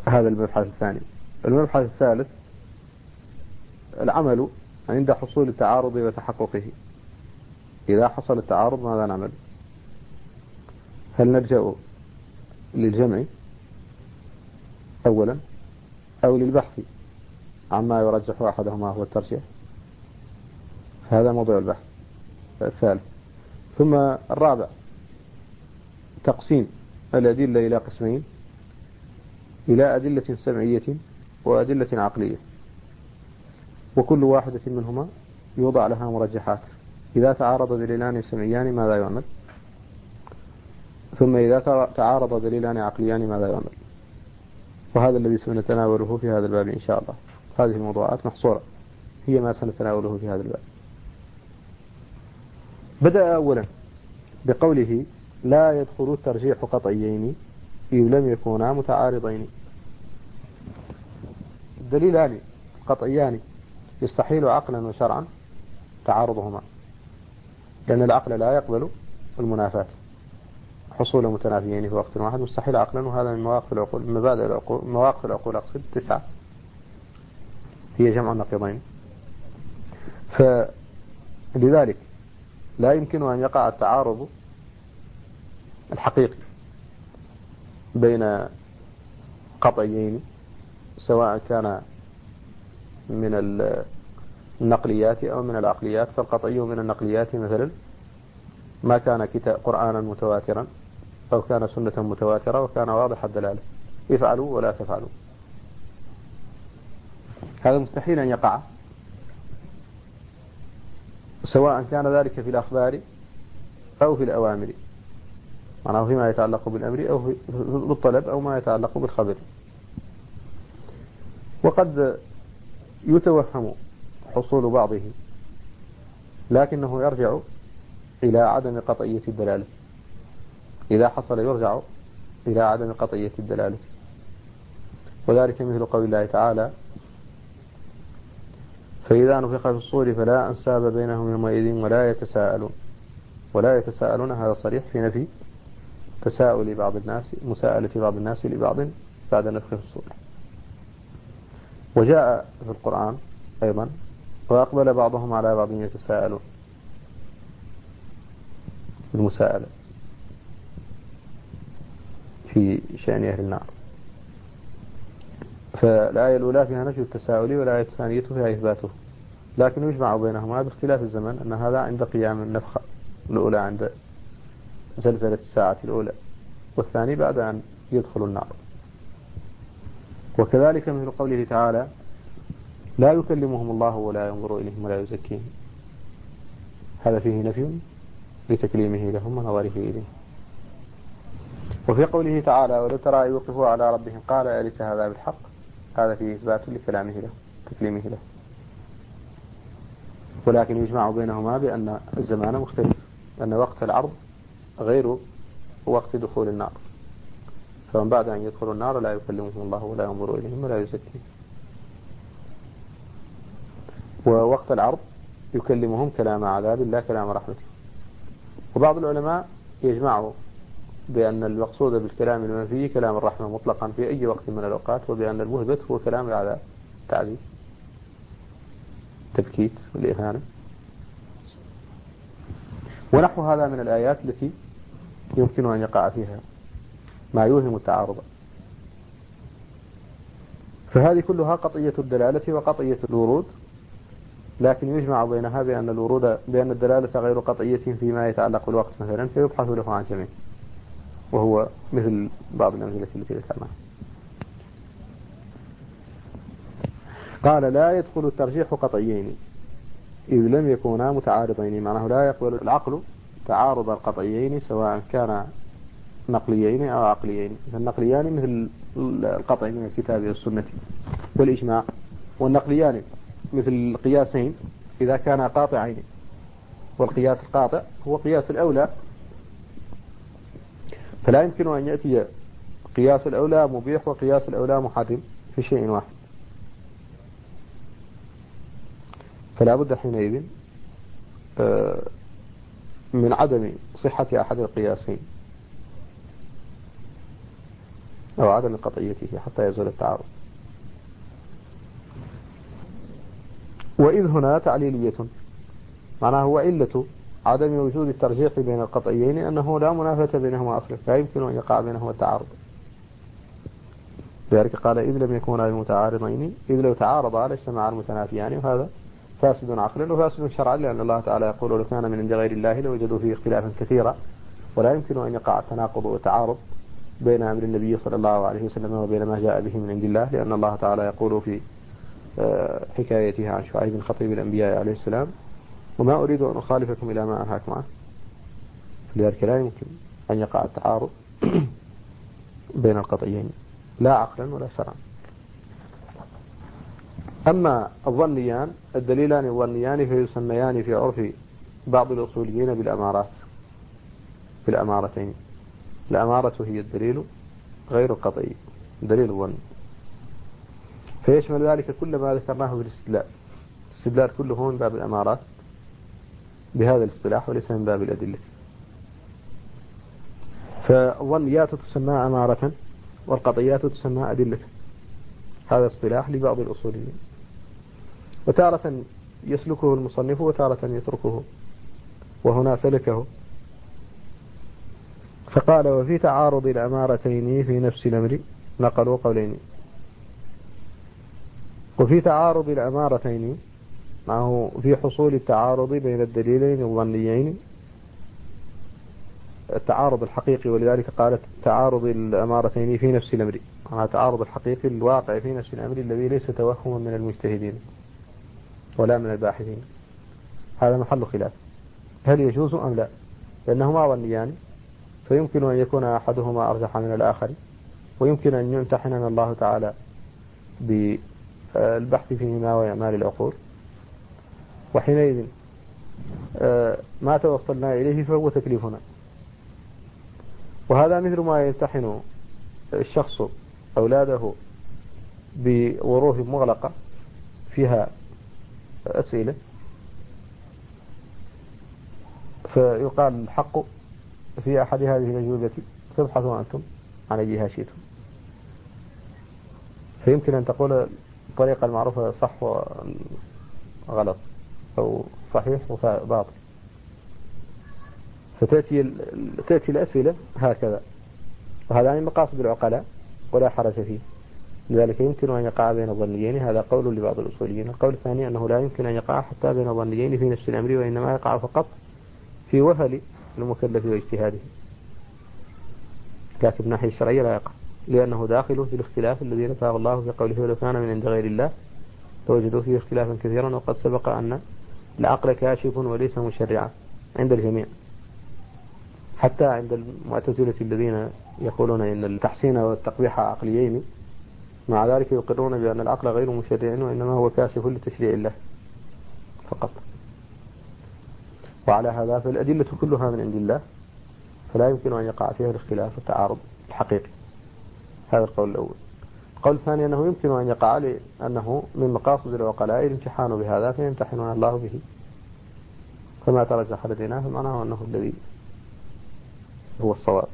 S1: هذا المبحث الثاني. المبحث الثالث العمل عند حصول التعارض وتحققه. إذا حصل التعارض ماذا نعمل؟ هل نلجأ للجمع أولا أو للبحث عما يرجح أحدهما هو الترجيح؟ هذا موضوع البحث الثالث. ثم الرابع تقسيم الأدلة إلى قسمين، إلى أدلة سمعية وأدلة عقلية، وكل واحدة منهما يوضع لها مرجحات. إذا تعارض دليلان سمعيان ماذا يعمل؟ ثم إذا تعارض دليلان عقليان ماذا يعمل؟ وهذا الذي سنتناوله في هذا الباب إن شاء الله. هذه الموضوعات محصورة هي ما سنتناوله في هذا الباب. بدأ أولا بقوله لا يدخل الترجيح قطعيين إذ لم يكونا متعارضين. الدليلان قطعيان يستحيل عقلا وشرعا تعارضهما، لأن العقل لا يقبل المنافاة. حصول متنافيين في وقت واحد مستحيل عقلا، وهذا من مواقف العقول، من مبادئ العقول، مواقف العقول أقصد 9 هي جمع النقيضين. فلذلك لا يمكن أن يقع التعارض الحقيقي بين قطعيين سواء كان من النقليات أو من العقليات. فالقطعي من النقليات مثلا ما كان قرآنا متواترا أو كان سنة متواترة وكان واضح الدلالة، افعلوا ولا تفعلوا، هذا مستحيل أن يقع، سواء كان ذلك في الأخبار أو في الأوامر، معناه فيما يتعلق بالأمر أو بالطلب أو ما يتعلق بالخبر. وقد يتوهم حصول بعضه، لكنه يرجع إلى عدم قطعية الدلالة. إذا حصل يرجع إلى عدم قطعية الدلالة، وذلك مثل قول الله تعالى فإذا نفخ في الصور فلا أنساب بينهم يومئذ ولا يتساءلون. ولا يتساءلون هذا صريح في نفي تساؤل بعض الناس، مساءلة بعض الناس لبعض بعد نفخ في الصور. وجاء في القرآن أيضا وأقبل بعضهم على بعض يتساءلون، المساءلة في شأن أهل النار. فالآية الأولى فيها نفي التساؤل، والآية الثانية فيها إثباته، لكن يجمع بينهما باختلاف الزمن، أن هذا عند قيام النفخة الأولى، عند زلزلة الساعة الأولى، والثاني بعد أن يدخل النار. وكذلك مثل قوله تعالى لا يكلمهم الله ولا ينظر إليهم ولا يزكيهم، هذا فيه نفي لتكليمه لهم ونظره إليهم. وفي قوله تعالى ولو ترى يوقفوا على ربهم قال أليس هذا بالحق، هذا فيه إثبات لكلامه له تكليمه له. ولكن يجمع بينهما بأن الزمان مختلف، أن وقت العرض غير وقت دخول النار، فمن بعد أن يدخلوا النار لا يكلمهم الله ولا ينظر إليهم ولا يزكيهم. ووقت العرض يكلمهم كلام عذاب لا كلام رحمته. وبعض العلماء يجمعوا بأن المقصود بالكلام المنفي كلام الرحمة مطلقا في أي وقت من الأوقات، وبأن المهبط هو كلام العذاب، تعذيب، تبكيت والإهانة ونحو هذا من الآيات التي يمكن أن يقع فيها ما يوهم التعارض. فهذه كلها قطعية الدلالة وقطعية الورود، لكن يجمع بينها بأن الدلالة غير قطعية فيما يتعلق بالوقت مثلا، فيبحث له عن جميع، وهو مثل بعض الأمثلة التي ذكرناها. قال لا يدخل الترجيح قطعيين إذ لم يكونا متعارضين، معناه لا يقبل العقل تعارض القطعيين سواء كان نقليين أو عقليين. النقليان مثل القطع من الكتاب والسنة والإجماع، والنقليان مثل القياسين إذا كانا قاطعين، والقياس القاطع هو قياس الأولى، فلا يمكن أن يأتي قياس الأولى مبيح وقياس الأولى محرم في شيء واحد، فلا بد حينئذ من عدم صحة أحد القياسين. أو عدم قطعيته حتى يزول التعارض. وإذ هنا تعليلية، معناه هو علة عدم وجود الترجيح بين القطعيين أنه لا منافاة بينهما أصلا، لا يمكن أن يقع بينهما التعارض. لذلك قال إذ لم يكونا المتعارضين، إذ لو تعارضا لاجتمعا المتنافيان، وهذا فاسد عقلا وفاسد شرعا، لأن الله تعالى يقول لو كان من عند غير الله لوجدوا فيه اختلافا كثيرا، ولا يمكن أن يقع التناقض والتعارض بين أمر النبي صلى الله عليه وسلم وبين ما جاء به من عند الله، لأن الله تعالى يقول في حكايتها عن شعيب خطيب الأنبياء عليه السلام: وما أريد أن أخالفكم إلى ما أنهاكم عنه. لذلك لا يمكن أن يقع التعارض بين القطعيين لا عقلا ولا شرعا. أما الظنيان، الدليلان الظنيان فيسميان في عرف بعض الأصوليين بالأمارات، بالأمارتين. الأمارة هي الدليل غير القطعي، دليل الظن، فيشمل ذلك كل ما ذكرناه في الاستدلال. الاستدلال كله من باب الأمارات بهذا الاصطلاح وليس من باب الأدلة. فالظنيات تسمى أمارة والقطعيات تسمى أدلة، هذا اصطلاح لبعض الأصوليين، وتارة يسلكه المصنف وتارة يتركه، وهنا سلكه. فقال: وفي تعارض الأمارتين في نفس الأمر نقلوا قولين. وفي تعارض الأمارتين، معه في حصول التعارض بين الدليلين الظنيين، التعارض الحقيقي، ولذلك قالت تعارض الأمارتين في نفس الأمر، مع تعارض الحقيقي الواقع في نفس الأمر الذي ليس توهما من المجتهدين ولا من الباحثين. هذا محل خلاف، هل يجوز أم لا؟ لأنهما ظنيان، فيمكن أن يكون أحدهما أرجح من الآخر، ويمكن أن يمتحننا الله تعالى بالبحث فيهما وإعمال العقول، وحينئذ ما توصلنا إليه فهو تكليفنا. وهذا مثل ما يمتحن الشخص أولاده بظروف مغلقة فيها أسئلة، فيقال الحق في أحد هذه الأجوبة، فابحثوا أنتم عن أيها شئتم. فيمكن أن تقول الطريقة المعروفة صح وغلط، أو صحيح وباطل، فتأتي الأسئلة هكذا، وهذا من مقاصد العقلاء ولا حرج فيه. لذلك يمكن أن يقع بين الظنيين، هذا قول لبعض الأصوليين. القول الثاني أنه لا يمكن أن يقع حتى بين الظنيين في نفس الأمر، وإنما يقع فقط في وهل المكلف واجتهاده، لكن من ناحية الشرعية لا يقع، لأنه داخل في الاختلاف الذي نفاه الله في قوله: ولو كان من عند غير الله لوجدوا فيه اختلافا كثيرا. وقد سبق أن العقل كاشف وليس مشرعا عند الجميع، حتى عند المعتزلة الذين يقولون إن التحسين والتقبيح عقليين، مع ذلك يقرون بأن العقل غير مشرع، وإنما هو كاشف لتشريع الله فقط. وعلى هذا فالأدلة كلها من عند الله، فلا يمكن أن يقع فيها الاختلاف والتعارض الحقيقي. هذا القول الأول. القول الثاني أنه يمكن أن يقع، لأنه من مقاصد العقلاء الامتحان بهذا، فيمتحنون الله به، فما ترجح لدينا فمعناه أنه الذي هو الصواب.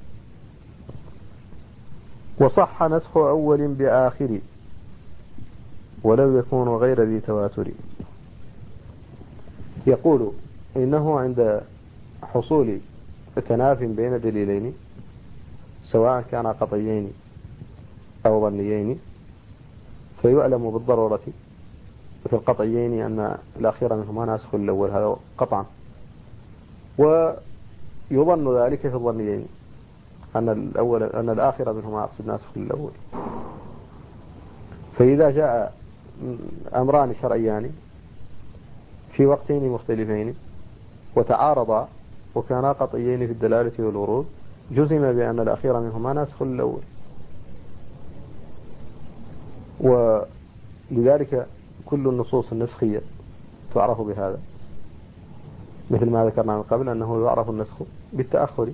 S1: وصح نسخ أول بآخر ولو يكون غير ذي تواتر. يقول إنه عند حصول تناف بين دليلين سواء كان قطعيين أو ظنيين، فيعلم بالضرورة في القطعيين أن الأخير منهما ناسخ الأول، هذا قطعا، ويظن ذلك في الظنيين أن الآخر منهما أقصد ناسخ الأول. فإذا جاء أمران شرعيان في وقتين مختلفين وتعارضا وكانا قطعيين في الدلالة والورود، جزم بأن الأخير منهما ناسخ الأول. ولذلك كل النصوص النسخية تعرف بهذا، مثل ما ذكرنا من قبل أنه يعرف النسخ بالتأخر،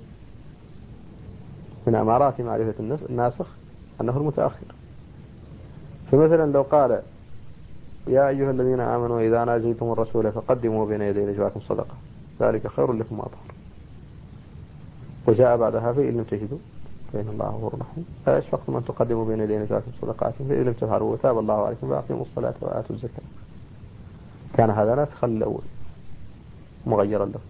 S1: من أمارات معرفة الناسخ أنه المتأخر. فمثلا لو قال: يا أيها الذين آمنوا إذا ناجيتم الرسول فقدموا بين يدي نجواكم صدقة ذلك خير لكم وأطهر، وجاء بعدها: فإن لم تجدوا فإن الله غفور رحيم. فأشفقتم أن تقدموا بين يدي نجواكم صدقاتكم فإن لم تفعلوا وتاب الله عليكم فأقيموا الصلاة وآتوا الزكاة. كان هذا ناسخا للأول مغيرا له.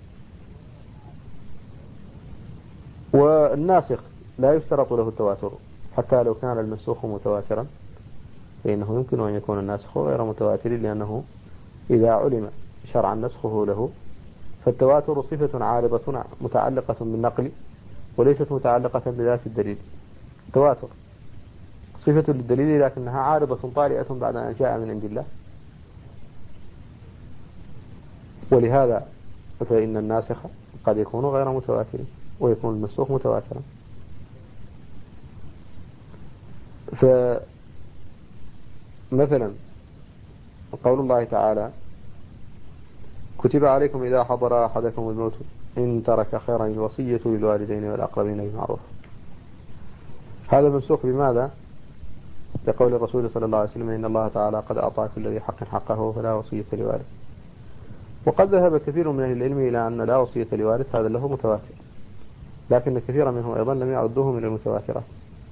S1: والناسخ لا يشترط له التواتر حتى لو كان المنسوخ متواترا، فإنه يمكن أن يكون الناسخ غير متواتر، لأنه إذا علم شرعا نسخه له فالتواتر صفة عارضة متعلقة بالنقل وليست متعلقة بذات الدليل. التواتر صفة للدليل لكنها عارضة طارئة بعد أن جاء من عند الله، ولهذا فإن الناسخ قد يكون غير متواتر ويكون المنسوخ متواترا. فمثلا قول الله تعالى: كتب عليكم إذا حضر أحدكم الموت إن ترك خيرا الوصية للوالدين والأقربين بالمعروف. هذا منسوخ بماذا؟ لقول الرسول صلى الله عليه وسلم: إن الله تعالى قد أعطى كل ذي حق حقه فلا وصية لوارث. وقد ذهب كثير من أهل العلم إلى أن لا وصية لوارث هذا له متواتر، لكن كثيرا منهم أيضا لم يعدوه من المتواترات،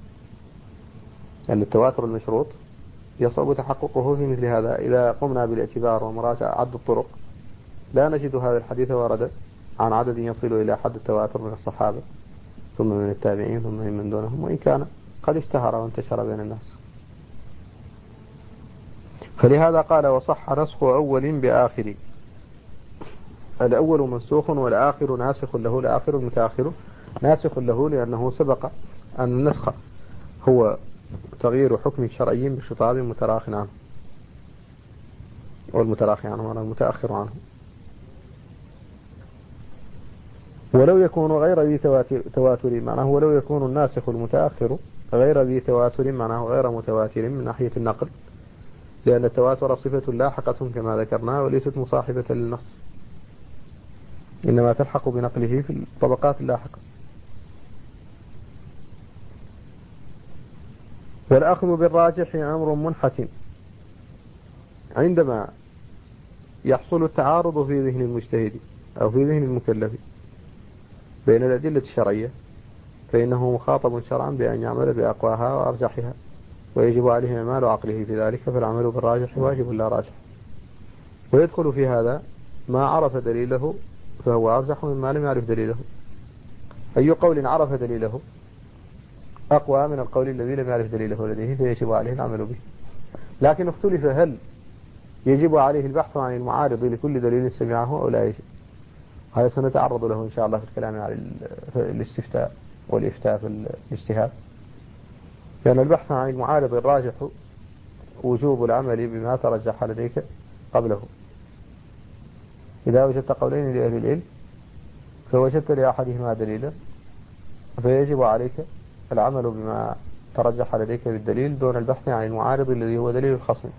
S1: لأن التواتر المشروط يصعب تحققه في مثل هذا. إذا قمنا بالاعتبار ومراجعة عد الطرق لا نجد هذا الحديث ورد عن عدد يصل إلى حد التواتر من الصحابة ثم من التابعين ثم من دونهم، وإن كان قد اشتهر وانتشر بين الناس. فلهذا قال: وصح نسخ أول بآخر. الأول منسوخ والآخر ناسخ له. الآخر المتأخر ناسخ له لأنه سبق أن النسخ هو تغيير حكم شرعي بخطاب متراخ عنه، والمتراخي عنه أنا المتأخر عنه. ولو يكون غير ذي تواتر معناه، ولو يكون الناسخ المتأخر غير ذي تواتر معناه غير متواتر من ناحية النقل، لأن التواتر صفة لاحقة كما ذكرنا وليست مصاحبة للنص، إنما تلحق بنقله في الطبقات اللاحقة. والأخذ بالراجح أمر منحتم. عندما يحصل التعارض في ذهن المجتهد أو في ذهن المكلف بين الأدلة الشرعية فإنه مخاطب شرعا بأن يعمل بأقواها وأرجحها، ويجب عليه إعمال عقله في ذلك، فالعمل بالراجح واجب لا راجح. ويدخل في هذا ما عرف دليله فهو أرجح مما لم يعرف دليله. أي قول عرف دليله أقوى من القول الذي لم يعرف دليله لديه فيجب عليه العمل به. لكن اختلف هل يجب عليه البحث عن المعارض لكل دليل سمعه أو لا يجب. هذا سنتعرض له إن شاء الله في الكلام عن الاستفتاء والإفتاء في الاجتهاد، لأن البحث عن المعارض الراجح وجوب العمل بما ترجح لديك قبله. إذا وجدت قولين لأهل العلم فوجدت لأحدهما دليلا فيجب عليك العمل بما ترجح لديك بالدليل دون البحث عن المعارض الذي هو دليل الخصم،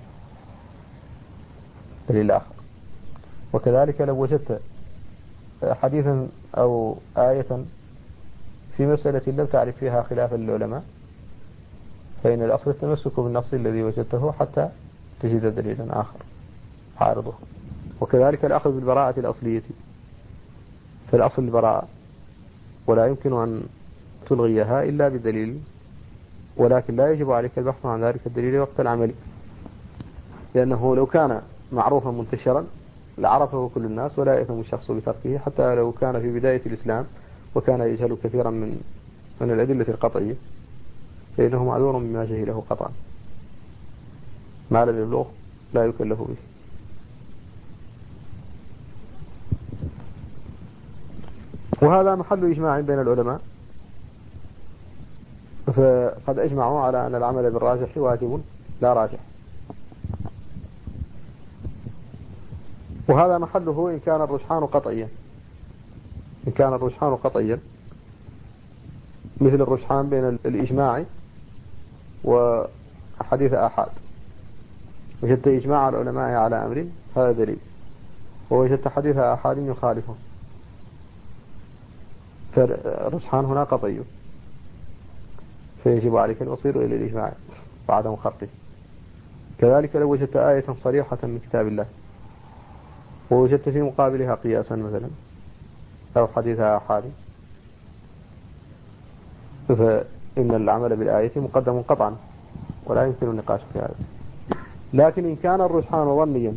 S1: دليل آخر. وكذلك لو وجدت حديثا أو آية في مسألة لم تعرف فيها خلافا للعلماء فإن الأصل التمسك بالنص الذي وجدته حتى تجد دليلا آخر عارضه. وكذلك الأخذ بالبراءة الأصلية، فالأصل البراءة ولا يمكن أن تلغيها إلا بدليل، ولكن لا يجب عليك البحث عن ذلك الدليل وقت العمل، لأنه لو كان معروفا منتشرا لعرفه كل الناس ولا يأثم الشخص بتركه، حتى لو كان في بداية الإسلام وكان يجهل كثيرا من الأدلة القطعية فإنه معذور بما جهله قطعا، ما لم يبلغ لا يكلف به. وهذا محل إجماع بين العلماء، فقد أجمعوا على أن العمل بالراجح واجب لا راجح. وهذا محله إن كان الرجحان قطعيا، إن كان الرجحان قطعيا مثل الرجحان بين الإجماع وحديث آحاد. وجدت إجماع العلماء على أمر هذا دليل، ووجدت حديث آحاد يخالفه، فالرجحان هنا قطعي فيجب عليك الوصول إلى الإجماع وعدم خرقه. كذلك لو وجدت آية صريحة من كتاب الله ووجدت في مقابلها قياسا مثلا أو حديث آحاد إن العمل بالآية مقدم قطعا ولا يمكن النقاش في هذا. لكن إن كان الرجحان ظنيا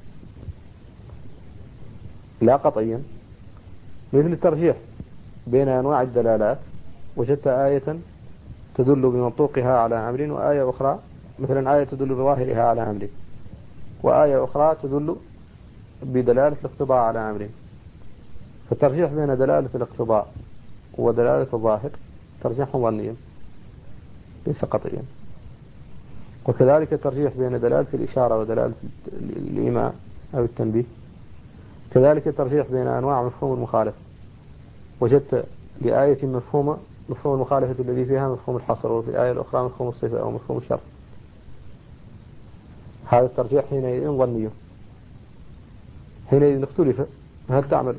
S1: لا قطعيا، مثل الترجيح بين أنواع الدلالات، وجدت آية تدل بمنطوقها على أمر وآية أخرى، مثلا آية تدل بظاهرها على أمر وآية أخرى تدل بدلالة الاقتضاء على أمر، فالترجيح بين دلالة الاقتضاء ودلالة الظاهر ترجيح ظنيا ليس قطعيا. وكذلك الترجيح بين دلالة الإشارة ودلالة الإيماء أو التنبيه، كذلك الترجيح بين أنواع مفهوم المخالفة، وجدت لآية مفهوم المخالفة الذي فيها مفهوم الحصر، وفي الآية الأخرى مفهوم الصفة أو مفهوم الشرط، هذا الترجيح حينئذ ظني. حينئذ اختلف هل تعمل؟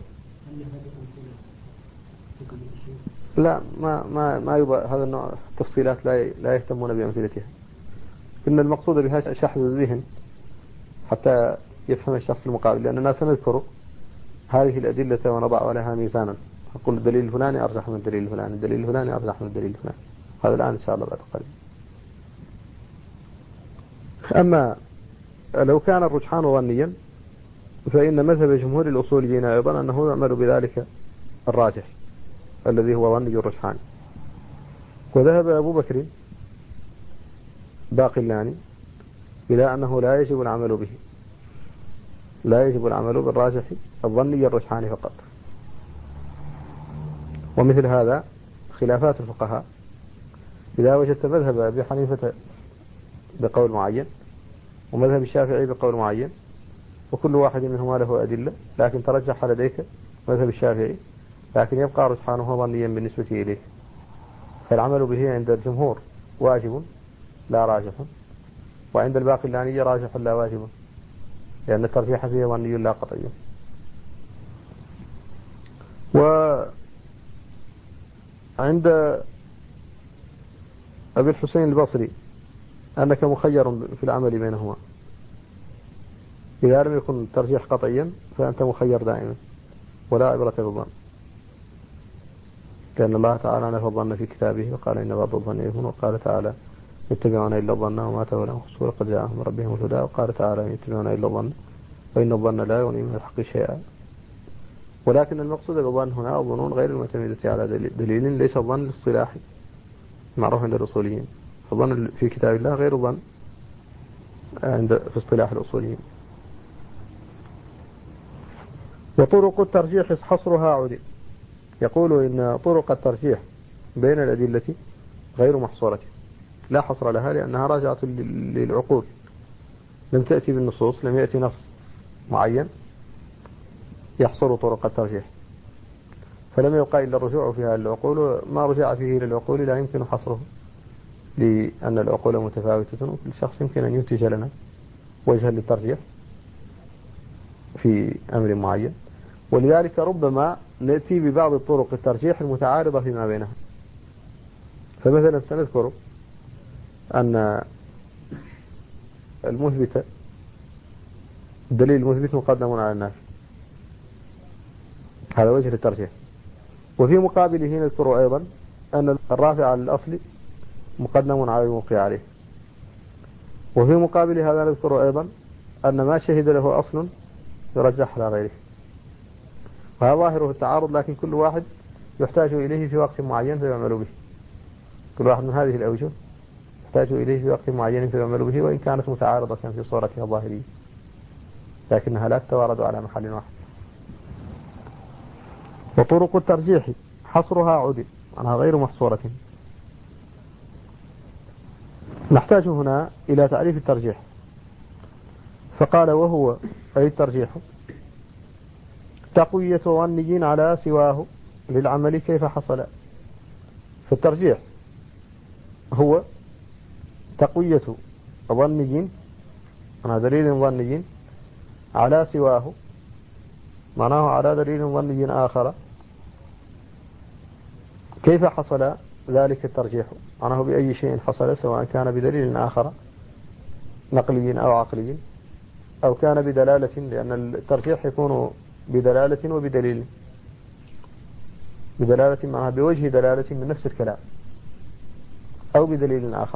S1: لا، ما يبقى هذا النوع التفصيلات لا يهتمون بأمثلتها. إن المقصود بها شحذ الذهن حتى يفهم الشخص المقابل، لأننا سنذكر هذه الأدلة ونضع لها ميزانا، أقول الدليل الفلاني أرجح من الدليل الفلاني، الدليل الفلاني أرجح من الدليل الفلاني، هذا الآن إن شاء الله بعد قليل. أما لو كان الرجحان ظنيا فإن مذهب جمهور الأصوليين أيضا أنه يعمل بذلك الراجح الذي هو ظني الرجحان. وذهب أبو بكر باقلاني إلى أنه لا يجب العمل به، لا يجب العمل بالراجح الظني الرجحان فقط. ومثل هذا خلافات الفقهاء، إذا وجدت مذهب أبي حنيفة بقول معين ومذهب الشافعي بقول معين، وكل واحد منهما له أدلة، لكن ترجح لديك مذهب الشافعي، لكن يبقى رجحانه ظنيا بالنسبة إليك، فالعمل به عند الجمهور واجب لا راجح، وعند الباقلانية راجح لا واجب، لأن الترجيح فيه ظني لا قطعي. وعند أبي الحسين البصري أنك مخير في العمل بينهما، إذا لم يكن الترجيح قطعيا فأنت مخير دائما ولا عبرة بالظن، لأن الله تعالى نفى الظن في كتابه وقال إن بعض الظن إثم، وقال تعالى يتبعون إلا الظن وما تهوى الأنفس ولقد جاءهم من ربهم الهدى، وقال تعالى يتبعون إلا الظن وإن الظن لا يغني من الحق شيئا. ولكن المقصود بالظن هنا الظنون غير المعتمدة على دليل، ليس الظن الاصطلاحي معروف عند الأصوليين، الظن في كتاب الله غير الظن في اصطلاح الأصوليين. وطرق الترجيح حصرها عدل، يقول إن طرق الترجيح بين الأدلة غير محصورة، لا حصر لها، لأنها راجعة للعقول، لم تأتي بالنصوص، لم يأتي نص معين يحصر طرق الترجيح، فلم يبقى إلا الرجوع فيها للعقول، ما رجع فيه للعقول لا يمكن حصره، لأن العقول متفاوتة، وكل شخص يمكن أن ينتج لنا وجها للترجيح في أمر معين، ولذلك ربما نأتي ببعض الطرق الترجيح المتعارضة فيما بينها. فمثلا سنذكر أن المثبت، الدليل المثبت مقدم على النافي، هذا وجه الترجيح. وفي مقابله نذكر أيضا أن الرافع على الأصل مقدم على الموقع عليه. وفي مقابل هذا نذكر أيضا أن ما شهد له أصل يرجح على غيره، وهذا ظاهره التعارض، لكن كل واحد يحتاج إليه في وقت معين فيعمل به، كل واحد من هذه الأوجه يحتاج إليه في وقت معين فيعمل به، وإن كانت متعارضة في صورتها الظاهرية، لكنها لا تتوارد على محل واحد. وطرق الترجيح حصرها عدل، عنها غير محصورة. نحتاج هنا إلى تعريف الترجيح، فقال وهو أي الترجيح تقوية ظني على سواه للعمل كيف حصل. فالترجيح هو تقوية ظني، معنى دليل ظني على سواه، معناه على دليل ظني آخر، كيف حصل ذلك الترجيح، معناه بأي شيء حصل، سواء كان بدليل آخر نقلي أو عقلي، أو كان بدلالة، لأن الترجيح يكون بدلالة وبدليل، بدلالة معناها بوجه دلالة من نفس الكلام، أو بدليل آخر.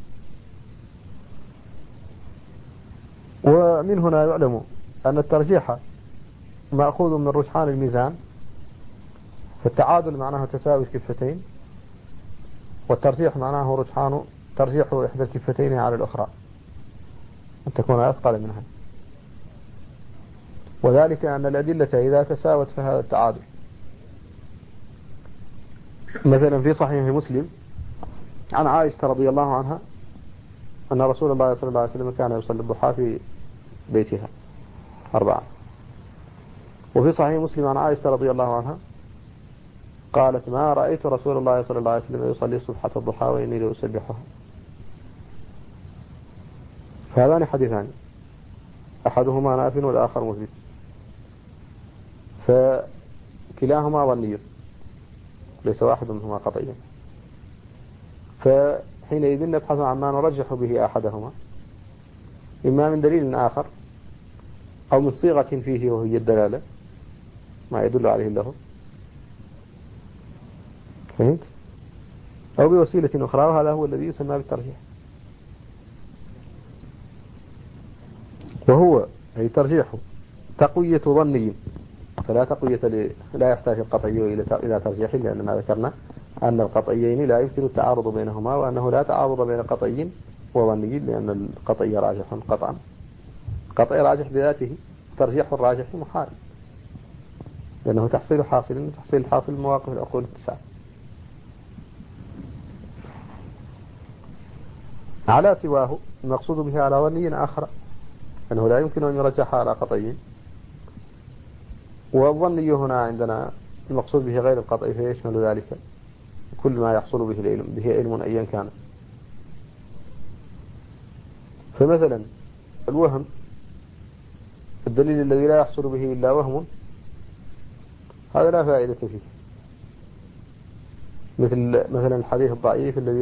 S1: ومن هنا يعلم أن الترجيح مأخوذ من رجحان الميزان، فالتعادل معناه تساوي الكفتين، والترجيح معناه ترجيح إحدى الكفتين على الأخرى أن تكون أثقل منها، وذلك أن الأدلة إذا تساوت فهذا التعادل. مثلا في صحيح مسلم عن عائشة رضي الله عنها أن رسول الله صلى الله عليه وسلم كان يصلي الضحى في بيتها 4. وفي صحيح مسلم عن عائشة رضي الله عنها قالت: ما رأيت رسول الله صلى الله عليه وسلم يصلي صبحة الضحى وإني لأسبحها. فهذان حديثان، أحدهما ناف والآخر مثبت، فكلاهما ظني ليس واحد منهما قطعيا، فحينئذ نبحث عن ما نرجح به أحدهما، إما من دليل آخر أو من صيغة فيه وهي الدلالة ما يدل عليه اللفظ، فهمت؟ أو بوسيلة أخرى، وهذا هو الذي يسمى بالترجيح، وهو أي ترجيح تقوية ظني، فلا تقوية لا يحتاج القطعي إلى ترجيح، لأننا ذكرنا أن القطعيين لا يمكن التعارض بينهما، وأنه لا تعارض بين قطعي وظني، لأن القطعي راجح قطعا، قطعي راجح بذاته، ترجيح الراجح محال، لأنه تحصيل حاصل، تحصيل الحاصل مواقف العقول 9. على سواه المقصود به على ظني آخر، أنه لا يمكن أن يرجح على قطعي، والظني هنا عندنا المقصود به غير القطعي، فيشمل ذلك كل ما يحصل به علم أيا كان. فمثلا الوهم، الدليل الذي لا يحصل به إلا وهم، هذا لا فائدة فيه، مثلا الحديث الضعيف الذي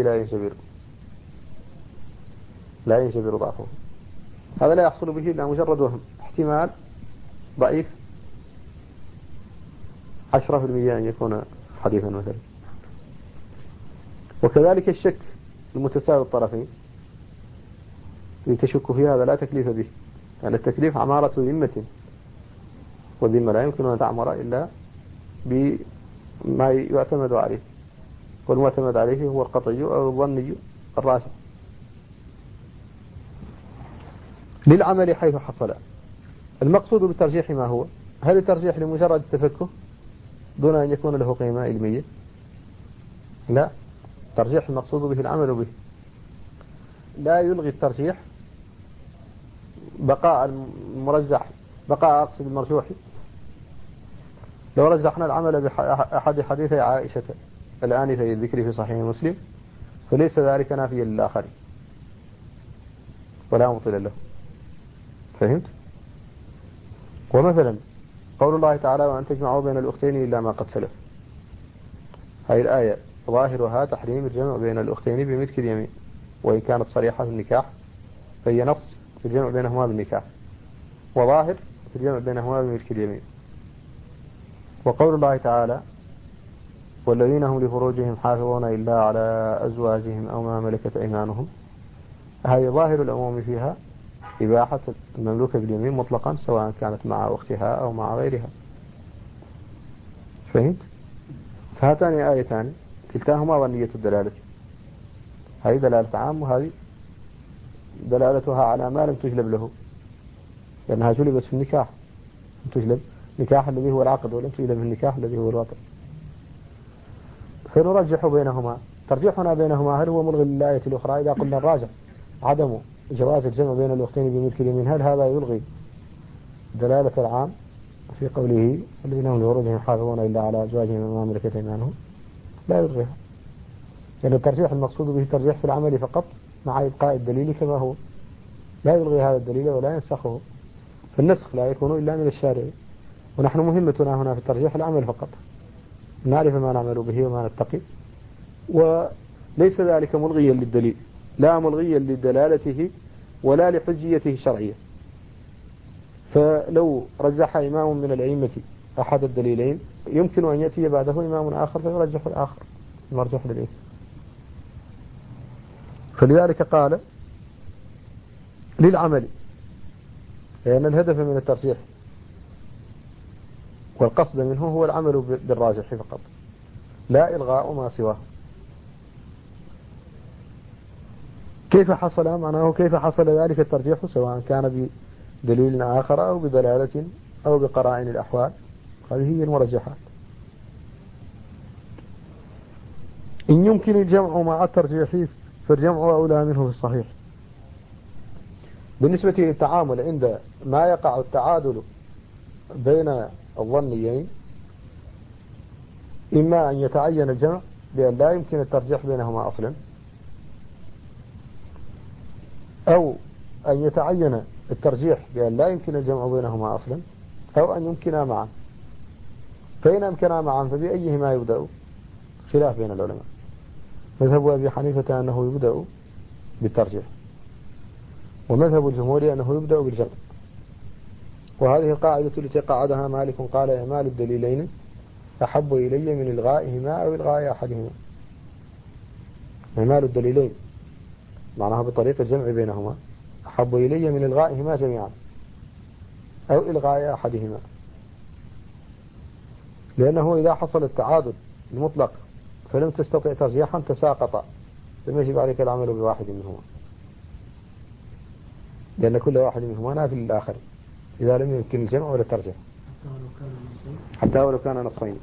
S1: لا ينجبر ضعفه، هذا لا يحصل به إلا مجرد وهم، احتمال ضعيف 10% أن يكون حديثا مثلا. وكذلك الشك المتساوي الطرفين يتشك في هذا لا تكليف به، يعني التكليف عمارة ذمة، والذمة لا يمكن أن تعمر إلا بما يعتمد عليه، والمعتمد عليه هو القطعي أو الظني الراجح للعمل حيث حصل. المقصود بالترجيح ما هو؟ هل الترجيح لمجرد التفكه دون أن يكون له قيمة علمية؟ لا، الترجيح المقصود به العمل به. لا يلغي الترجيح بقاء المرجح، بقاء أقصد المرجوح. لو رجحنا العمل بأحد حديثي عائشة الآن في الذكر في صحيح مسلم، فليس ذلك نافيا للآخر ولا مطلا له، فهمت؟ ومثلا قول الله تعالى: وأن تجمعوا بين الأختين إلا ما قد سلف، هذه الآية ظاهرها تحريم الجمع بين الأختين بملك اليمين، وإن كانت صريحة في النكاح فهي نص في الجمع بينهما بالنكاح، وظاهر في الجمع بينهما بملك اليمين. وقول الله تعالى: والذين هم لفروجهم حافظون إلا على أزواجهم أو ما ملكت أيمانهم، هذه ظاهر العموم فيها إباحة المملوكة باليمين مطلقا، سواء كانت مع أختها أو مع غيرها، فهمت؟ فهاتان آيتان كلتاهما ظنية الدلالة، هذه دلالة عام، وهذه دلالتها على ما لم تجلب له، لأنها جلبت في النكاح، تجلب نكاح الذي هو العقد، ولم تجلب في النكاح الذي هو الوطن. فنرجح بينهما، ترجيحنا بينهما هل هو ملغي للآية الأخرى؟ إذا قلنا الراجح عدم جواز الجمع بين الأختين بملك اليمين، هل هذا يلغي دلالة العام في قوله: الذين هم لفروجهم حافظون إلا على أزواجهم وما ملكت أيمانهم؟ لا يلغيها، لأن الترجيح المقصود به ترجيح في العمل فقط مع إبقاء الدليل كما هو، لا يلغي هذا الدليل ولا ينسخه، فالنسخ لا يكون إلا من الشارع، ونحن مهمتنا هنا في الترجيح العمل فقط، نعرف ما نعمل به وما نتقي، وليس ذلك ملغيا للدليل، لا ملغيا لدلالته ولا لحجيته الشرعية. فلو رجح إمام من الأئمة أحد الدليلين يمكن أن يأتي بعده إمام آخر فيرجح الآخر المرجح للإيه. فلذلك قال للعمل، لأن الهدف من الترجيح والقصد منه هو العمل بالراجح فقط، لا إلغاء ما سواه. كيف حصل؟ معناه كيف حصل ذلك الترجيح، سواء كان بدليل آخر أو بدلالة أو بقرائن الأحوال، هذه هي المرجحات. إن يمكن الجمع مع الترجيح فالجمع أولى منه في الصحيح. بالنسبة للتعامل عند ما يقع التعادل بين الظنيين، إما أن يتعين الجمع بأن لا يمكن الترجيح بينهما أصلا، أو أن يتعين الترجيح بأن لا يمكن الجمع بينهما أصلا، أو أن يمكنا معا. فإن أمكنا معا فبأيهما يبدأ؟ خلاف بين العلماء. مذهب أبي حنيفة أنه يبدأ بالترجيح، ومذهب الجمهور أنه يبدأ بالجمع. وهذه القاعدة التي قاعدها مالك، قال إعمال الدليلين أحب إلي من إلغائهما أو إلغاء أحدهما. إعمال الدليلين معناها بطريقة الجمع بينهما أحب إلي من إلغائهما جميعا أو إلغاء أحدهما، لأنه إذا حصل التعادل المطلق فلم تستطع ترجيحا تساقط، لم يجب عليك العمل بواحد منهما، لأن كل واحد منهما نافل للآخر إذا لم يمكن الجمع ولا الترجيح، حتى ولو كان نصين.